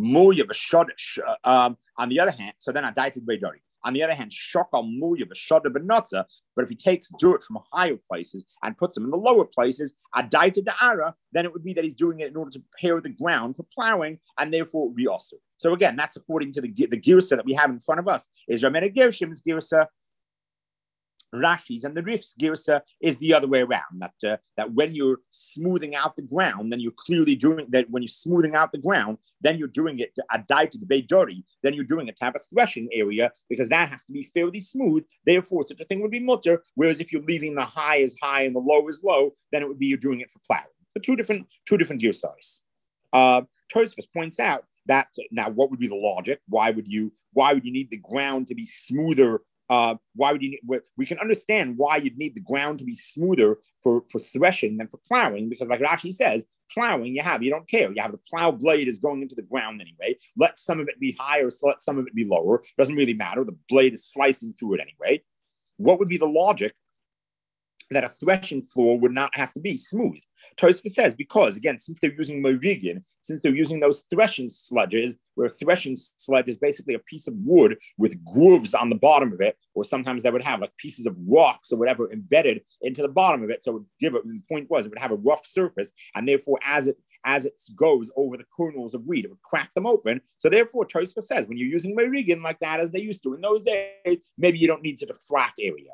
On the other hand, so then I daita the beidori. On the other hand, shokal muya v'shada b'natza. But if he takes dirt from higher places and puts them in the lower places, adaita da'ara, then it would be that he's doing it in order to prepare the ground for plowing, and therefore it would be also. So again, that's according to the girsa that we have in front of us. Is Rabbeinu Gershom's girsa, Rashi's, and the Rif's girsa is the other way around. That when you're smoothing out the ground, then you're clearly doing that. When you're smoothing out the ground, then you're doing it to adaita the beidori. Then you're doing it to have a threshing area, because that has to be fairly smooth. Therefore, such a thing would be mutter. Whereas if you're leaving the high as high and the low as low, then it would be you're doing it for plowing. So two different girsas. Tosfos points out that now what would be the logic? Why would you need the ground to be smoother? Why would you need, we can understand why you'd need the ground to be smoother for threshing than for plowing, because like Rashi says, plowing you don't care. You have the plow blade is going into the ground anyway. Let some of it be higher, so let some of it be lower. Doesn't really matter. The blade is slicing through it anyway. What would be the logic that a threshing floor would not have to be smooth? Tosfos says, because again, since they're using Merigin, since they're using those threshing sledges, where a threshing sledge is basically a piece of wood with grooves on the bottom of it, or sometimes they would have like pieces of rocks or whatever embedded into the bottom of it. So it would give it, the point was it would have a rough surface, and therefore as it goes over the kernels of wheat, it would crack them open. So therefore, Tosfos says, when you're using Merigin like that, as they used to in those days, maybe you don't need such a flat area.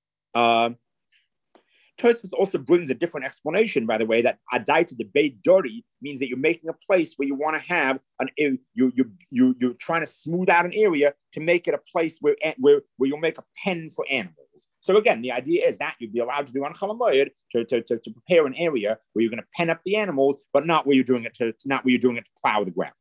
Tosfos also brings a different explanation, by the way, that adaita de beidori means that you're making a place where you want to have you're trying to smooth out an area to make it a place where you'll make a pen for animals. So again, the idea is that you'd be allowed to do on Chol Hamoed to prepare an area where you're going to pen up the animals, but not where you're doing it to plow the ground.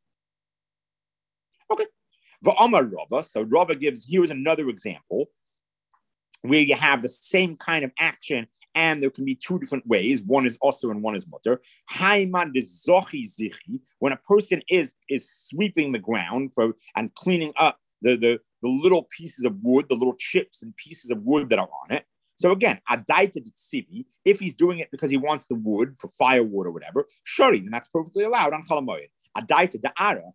Okay. V'amar Rava. So Rava here's another example where you have the same kind of action, and there can be two different ways. One is also and one is mutter. Haiman de zochi zichi, when a person is sweeping the ground and cleaning up the little pieces of wood, the little chips and pieces of wood that are on it. So again, adaita tzibbi, if he's doing it because he wants the wood for firewood or whatever, shari, then that's perfectly allowed on Chol Hamoed. Adaita da'ara,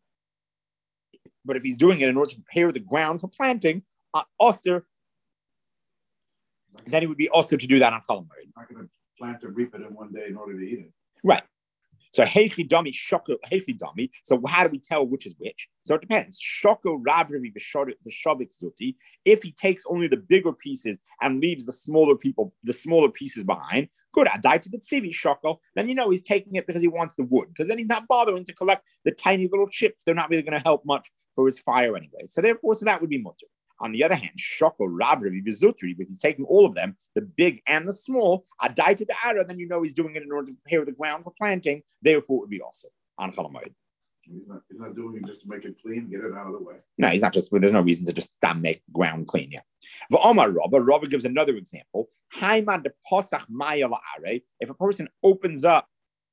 but if he's doing it in order to prepare the ground for planting, osir, then it would be also to do that on Chol Hamoed. Not going to plant and reap it in one day in order to eat it. Right. So heichi dami. So how do we tell which is which? So it depends. Shoko ravrivi v'shavik zuti. If he takes only the bigger pieces and leaves the smaller pieces behind, good. Adaita b'tzivi shoko. Then you know he's taking it because he wants the wood. Because then he's not bothering to collect the tiny little chips. They're not really going to help much for his fire anyway. So therefore, that would be mutter. On the other hand, shoko ravrivi v'zutri. If he's taking all of them, the big and the small, adaita da'ara, then you know he's doing it in order to prepare the ground for planting. Therefore, it would be also on Chol Hamoed. He's not doing it just to make it clean, get it out of the way. No, he's not just. There's no reason to just make ground clean. Yeah. V'omar Rava gives another example. Haiman de posach maya la'are. If a person opens up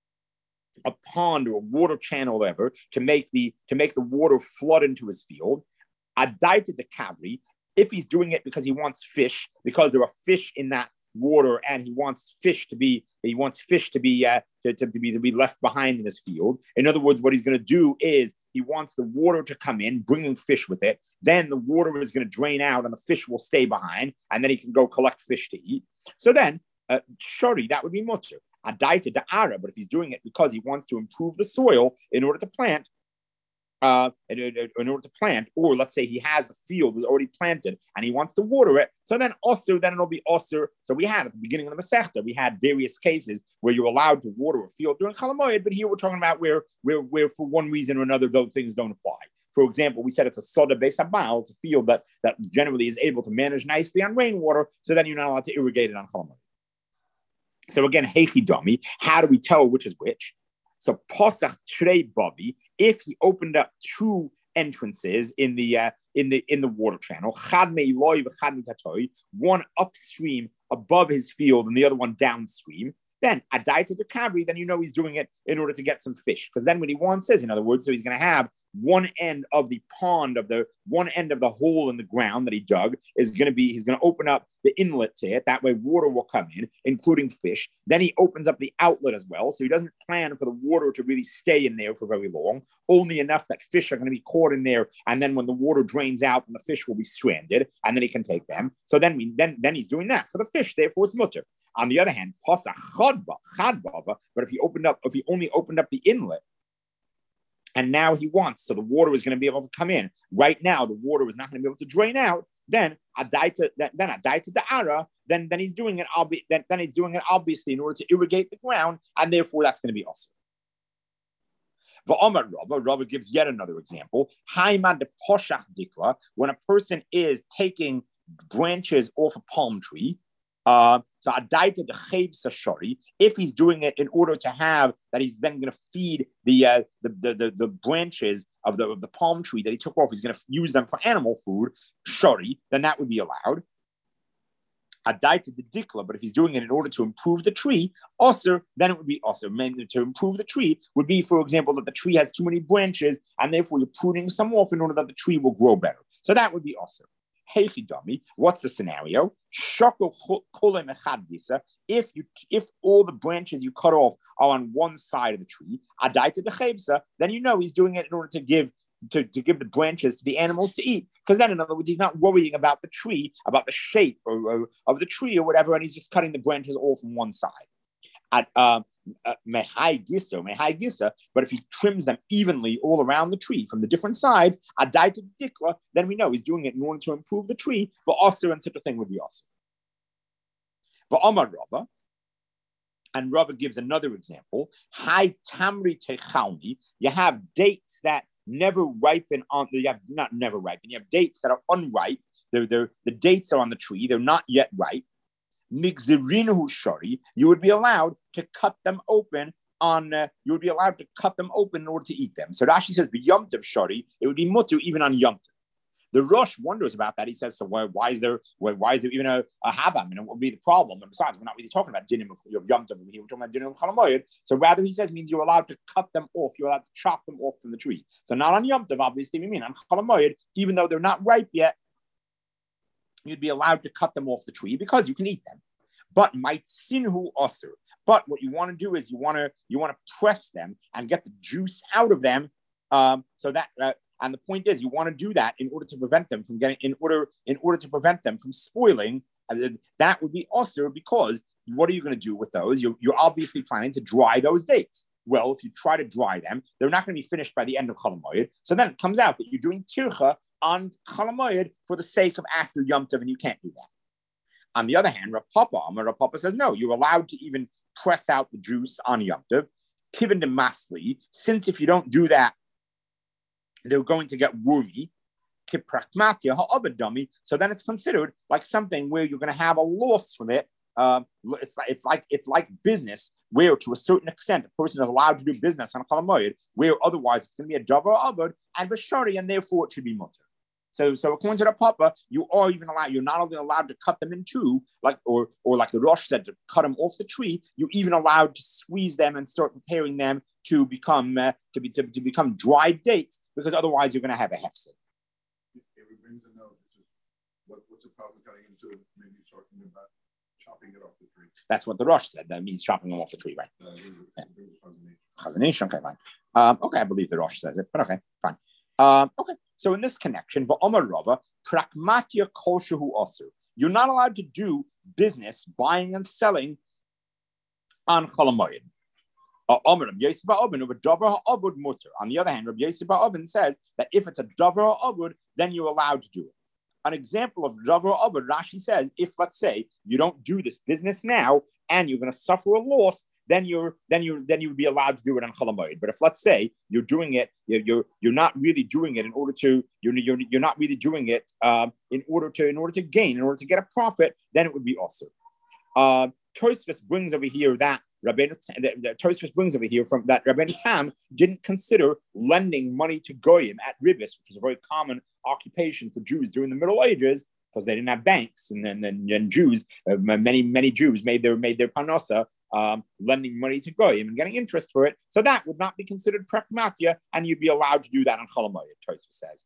a pond or a water channel, or whatever, to make the water flood into his field, adaita de kavri. If he's doing it because he wants fish, because there are fish in that water and he wants fish to be left behind in his field. In other words, what he's going to do is he wants the water to come in, bringing fish with it. Then the water is going to drain out and the fish will stay behind, and then he can go collect fish to eat. So then, shori, that would be mutter. Adaita da'ara, but if he's doing it because he wants to improve the soil in order to plant, or let's say he has the field is already planted and he wants to water it, so then it'll be osir. So we had at the beginning of the Masechta, we had various cases where you're allowed to water a field during Chol Hamoed, but here we're talking about where for one reason or another those things don't apply. For example, we said it's a soda beis habal, it's a field that generally is able to manage nicely on rainwater, so then you're not allowed to irrigate it on Chol Hamoed. So again, heichi dami, how do we tell which is which? So posach trei bavi, if he opened up two entrances in the water channel, chad me'iloi v'chad mitatoi, one upstream above his field and the other one downstream, then adaita de kavri, then you know he's doing it in order to get some fish. Because then when he wants is, in other words, so he's going to have one end of the pond one end of the hole in the ground that he dug he's going to open up the inlet to it. That way water will come in, including fish. Then he opens up the outlet as well. So he doesn't plan for the water to really stay in there for very long, only enough that fish are going to be caught in there. And then when the water drains out, then the fish will be stranded and then he can take them. So then he's doing that for the fish. Therefore it's mutter. On the other hand, pasach chadbava, but if he only opened up the inlet, and now he wants, so the water is going to be able to come in. Right now, the water is not going to be able to drain out. Then adaita da'ara. Then he's doing it. Then he's doing it obviously in order to irrigate the ground, and therefore that's going to be awesome. V'omar Rava gives yet another example. Haimad de poshach dikla, when a person is taking branches off a palm tree. So adaita de chev sashori, if he's doing it in order to have that, he's then going to feed the branches of the palm tree that he took off. He's going to use them for animal food, shori. Then that would be allowed. Adaita de dikla, but if he's doing it in order to improve the tree, osir, then it would be osir. To improve the tree would be, for example, that the tree has too many branches, and therefore you're pruning some off in order that the tree will grow better. So that would be osir. Heichidami, what's the scenario? If all the branches you cut off are on one side of the tree, then you know he's doing it in order to give the branches to the animals to eat. Because then, in other words, he's not worrying about the tree, about the shape of the tree or whatever, and he's just cutting the branches all from one side. Mehai gisa, but if he trims them evenly all around the tree from the different sides, adaita dikla, then we know he's doing it in order to improve the tree. But also, and such a thing would be also. V'omar Rava, and Rava gives another example. Hai tamri techalmi, you have dates that never ripen on. You have not never ripen. You have dates that are unripe. The dates are on the tree. They're not yet ripe. Migzirinu shari, you would be allowed to cut them open in order to eat them. So Rashi says, Yom Tov shari, it would be mutter even on Yom Tov. The Rosh wonders about that. He says, so why is there even a havam? And what would be the problem? And besides, we're not really talking about dinim of Yom Tov. We're talking about dinim of Chol Hamoed. So rather, he says, means you're allowed to cut them off. You're allowed to chop them off from the tree. So not on Yom Tov, obviously, we mean on Chol Hamoed, even though they're not ripe yet, you'd be allowed to cut them off the tree because you can eat them. But might sinhu osir. But what you want to do is you want to press them and get the juice out of them. So that and the point is you want to do that in order to prevent them from in order to prevent them from spoiling. That would be osir, because what are you going to do with those? You're obviously planning to dry those dates. Well, if you try to dry them, they're not going to be finished by the end of Chol Hamoed. So then it comes out that you're doing tircha on Chol Hamoed for the sake of after Yom Tov, and you can't do that. On the other hand, Rav Papa says, no, you're allowed to even press out the juice on Yom Tov. Kiven de masli, since if you don't do that, they're going to get wormy. Kiprakmatia ha'abadami. So then it's considered like something where you're going to have a loss from it. It's like business, where to a certain extent a person is allowed to do business on Chol Hamoed, where otherwise it's going to be a davar abad and v'shari, and therefore it should be mutter. So according to the Papa, you're not only allowed to cut them in two, or like the Rosh said, to cut them off the tree, you're even allowed to squeeze them and start preparing them to become dried dates, because otherwise you're going to have a hefset. It brings a note. What's the problem coming into it? Maybe talking about chopping it off the tree. That's what the Rosh said. That means chopping them off the tree, right? Okay, fine. Okay, I believe the Rosh says it, but okay, fine. Okay, so in this connection, v'omar Rava, pragmatia kol shehu asur. You're not allowed to do business, buying and selling on Chol Hamoed. On the other hand, Rabbi Yosef Ba'ovin says that if it's a davar or avud, then you're allowed to do it. An example of davar or avud, Rashi says, if let's say you don't do this business now and you're going to suffer a loss, then you would be allowed to do it on Chol Hamoed. But if let's say you're doing it, you're not really doing it in order to you're not really doing it in order to gain, in order to get a profit, then it would be also. Tosfos brings over here that Tosfos brings over here from that Rabbeinu Tam didn't consider lending money to goyim at ribis, which is a very common occupation for Jews during the Middle Ages, because they didn't have banks, and then Jews, many Jews made their parnasa lending money to goyim and getting interest for it. So that would not be considered pragmatia, and you'd be allowed to do that on Chol Hamoed, Tosfos says.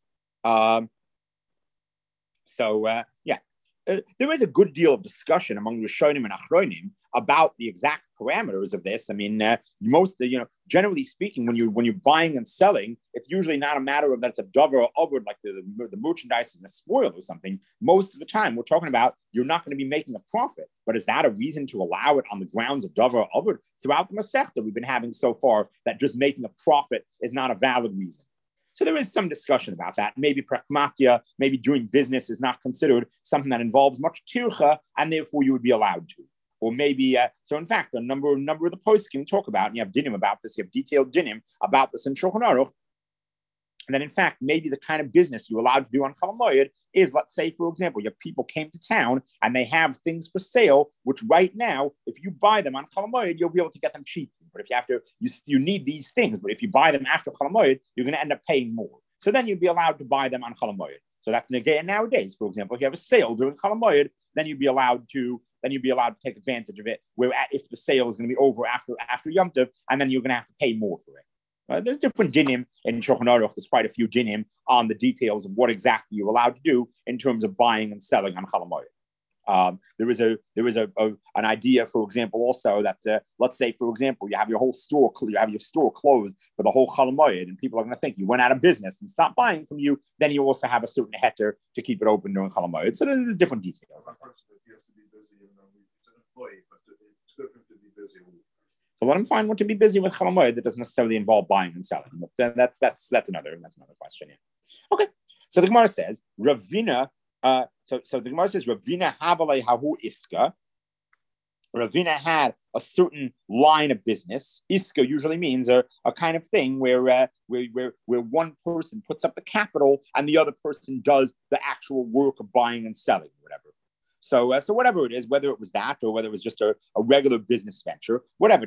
There is a good deal of discussion among Rishonim and Achronim about the exact parameters of this. I mean, generally speaking, when you're buying and selling, it's usually not a matter of that it's a davar or avud, like the merchandise is going to spoil or something. Most of the time, we're talking about you're not going to be making a profit. But is that a reason to allow it on the grounds of davar or avud? Throughout the Masechta we've been having so far, that just making a profit is not a valid reason. So there is some discussion about that. Maybe pragmatia, maybe doing business is not considered something that involves much tircha, and therefore you would be allowed to. Or maybe, so in fact, a number of the poskim talk about, and you have dinim about this, you have detailed dinim about this in Shulchan Aruch, and then in fact, maybe the kind of business you're allowed to do on Chol Hamoed is, let's say, for example, your people came to town and they have things for sale, which right now, if you buy them on Chol Hamoed, you'll be able to get them cheaply. But if you have to, you need these things. But if you buy them after Chol Hamoed, you're going to end up paying more. So then you'd be allowed to buy them on Chol Hamoed. So that's negaya nowadays. For example, if you have a sale during Chol Hamoed, then you'd be allowed to take advantage of it. Where if the sale is going to be over after Yom Tov, and then you're going to have to pay more for it. There's different dinim in Shulchan Aruch. There's quite a few dinim on the details of what exactly you're allowed to do in terms of buying and selling on Chol Hamoed. There is an idea, for example, also that let's say, for example, you have your store closed for the whole Chol Hamoed, and people are going to think you went out of business and stopped buying from you. Then you also have a certain heter to keep it open during Chol Hamoed. So there's different details. So let him find what to be busy with Chol Hamoed that doesn't necessarily involve buying and selling. But that's another question. Yeah. Okay. So the Gemara says Ravina. So the Gemara says Ravina Havalei Hahu Iska. Ravina had a certain line of business. Iska usually means a kind of thing where one person puts up the capital and the other person does the actual work of buying and selling, whatever. So whatever it is, whether it was that or whether it was just a regular business venture, whatever.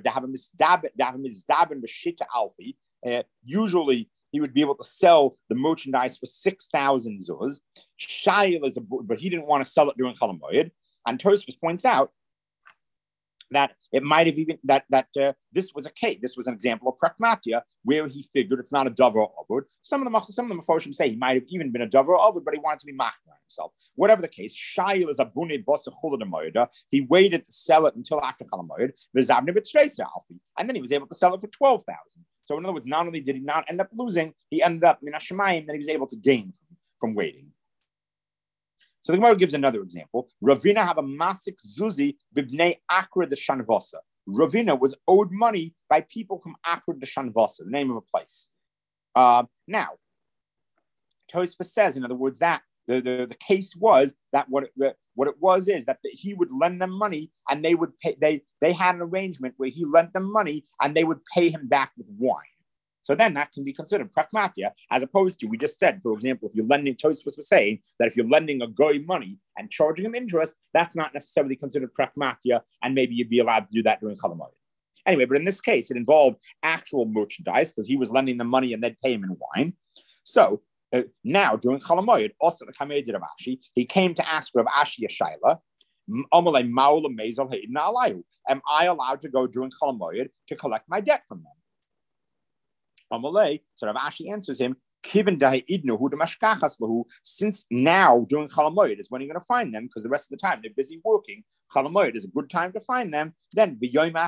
Usually he would be able to sell the merchandise for 6,000 zuz. But he didn't want to sell it during Chol Hamoed. And Tosfos points out that it might have even this was a case. This was an example of pragmatia where he figured it's not a davar or avud. Some of the Mefarshim say he might have even been a davar or avud, but he wanted to be machmir himself. Whatever the case, Shayil is a bunei bosa chulad hamoeda. He waited to sell it until after Chol Hamoed. And then he was able to sell it for 12,000. So in other words, not only did he not end up losing, he ended up min hashemayim that he was able to gain from waiting. So the Gemara gives another example. Ravina have a masik zuzi b'bnei Akra de Shanvosa. Ravina was owed money by people from Akra de Shanvosa, the name of a place. Now, Tosfos says, in other words, that the case was that what it was is that he would lend them money and they would pay. They had an arrangement where he lent them money and they would pay him back with wine. So then that can be considered pragmatia, as opposed to, we just said, for example, if you're lending, Tosfos was saying that if you're lending a goy money and charging him interest, that's not necessarily considered pragmatia, and maybe you'd be allowed to do that during Chol Hamoed. Anyway, but in this case, it involved actual merchandise because he was lending them money and they'd pay him in wine. So now during Chol Hamoed, also the Kamei Rav Ashi, he came to ask Rav Ashi a shaila. Am I allowed to go during Chol Hamoed to collect my debt from them? So Rav Ashi answers him, Since now during Chalamoid is when you're going to find them, because the rest of the time they're busy working, Chalamoid is a good time to find them. Then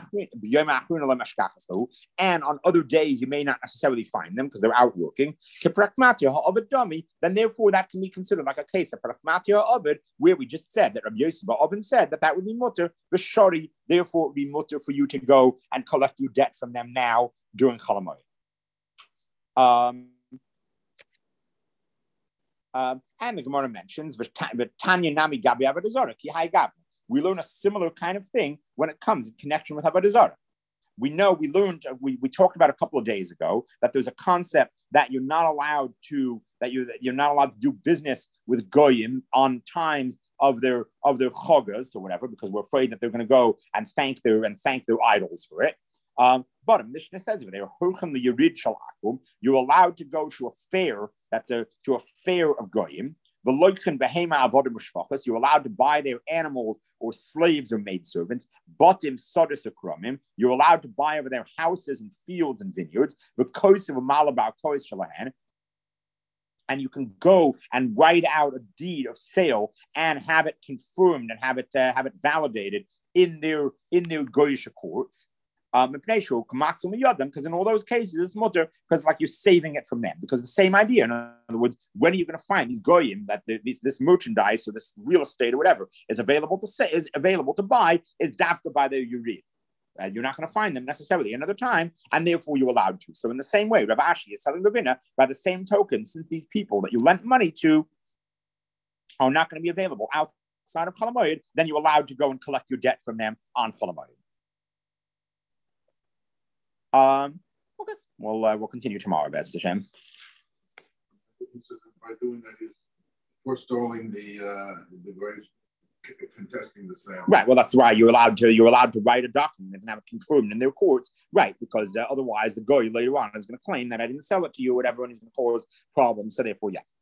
and on other days you may not necessarily find them because they're out working. Then therefore that can be considered like a case of Prakmatya Abid, where we just said that Rabbi Yosef Abin said that would be mutter, the shari, therefore it would be mutter for you to go and collect your debt from them now during Chalamoid. And the Gemara mentions we learn a similar kind of thing when it comes in connection with Avodah Zarah. We talked about a couple of days ago that there's a concept that you're not allowed to do business with goyim on times of their chogas or whatever, because we're afraid that they're going to go and thank their idols for it. But a Mishnah says you're allowed to go to a fair to a fair of goyim. You're allowed to buy their animals or slaves or maidservants. You're allowed to buy over their houses and fields and vineyards. And you can go and write out a deed of sale and have it confirmed and have it validated in their goyish courts. Because in all those cases it's mutter, because like you're saving it from them, because the same idea. In other words, when are you going to find these goyim that this merchandise or this real estate or whatever is available to buy is dafka by their yurid. You're not going to find them necessarily another time, and therefore you're allowed to. So in the same way, Rav Ashi is telling Ravina, by the same token, since these people that you lent money to are not going to be available outside of Chol HaMoed, then you're allowed to go and collect your debt from them on Chol HaMoed. Okay, we'll continue tomorrow, B'ez Hashem. By doing that, is forestalling the guys contesting the sale. Right. Well, that's why you're allowed to write a document and have it confirmed in their courts. Right, because otherwise the guy later on is going to claim that I didn't sell it to you or whatever, and he's going to cause problems. So therefore, yeah.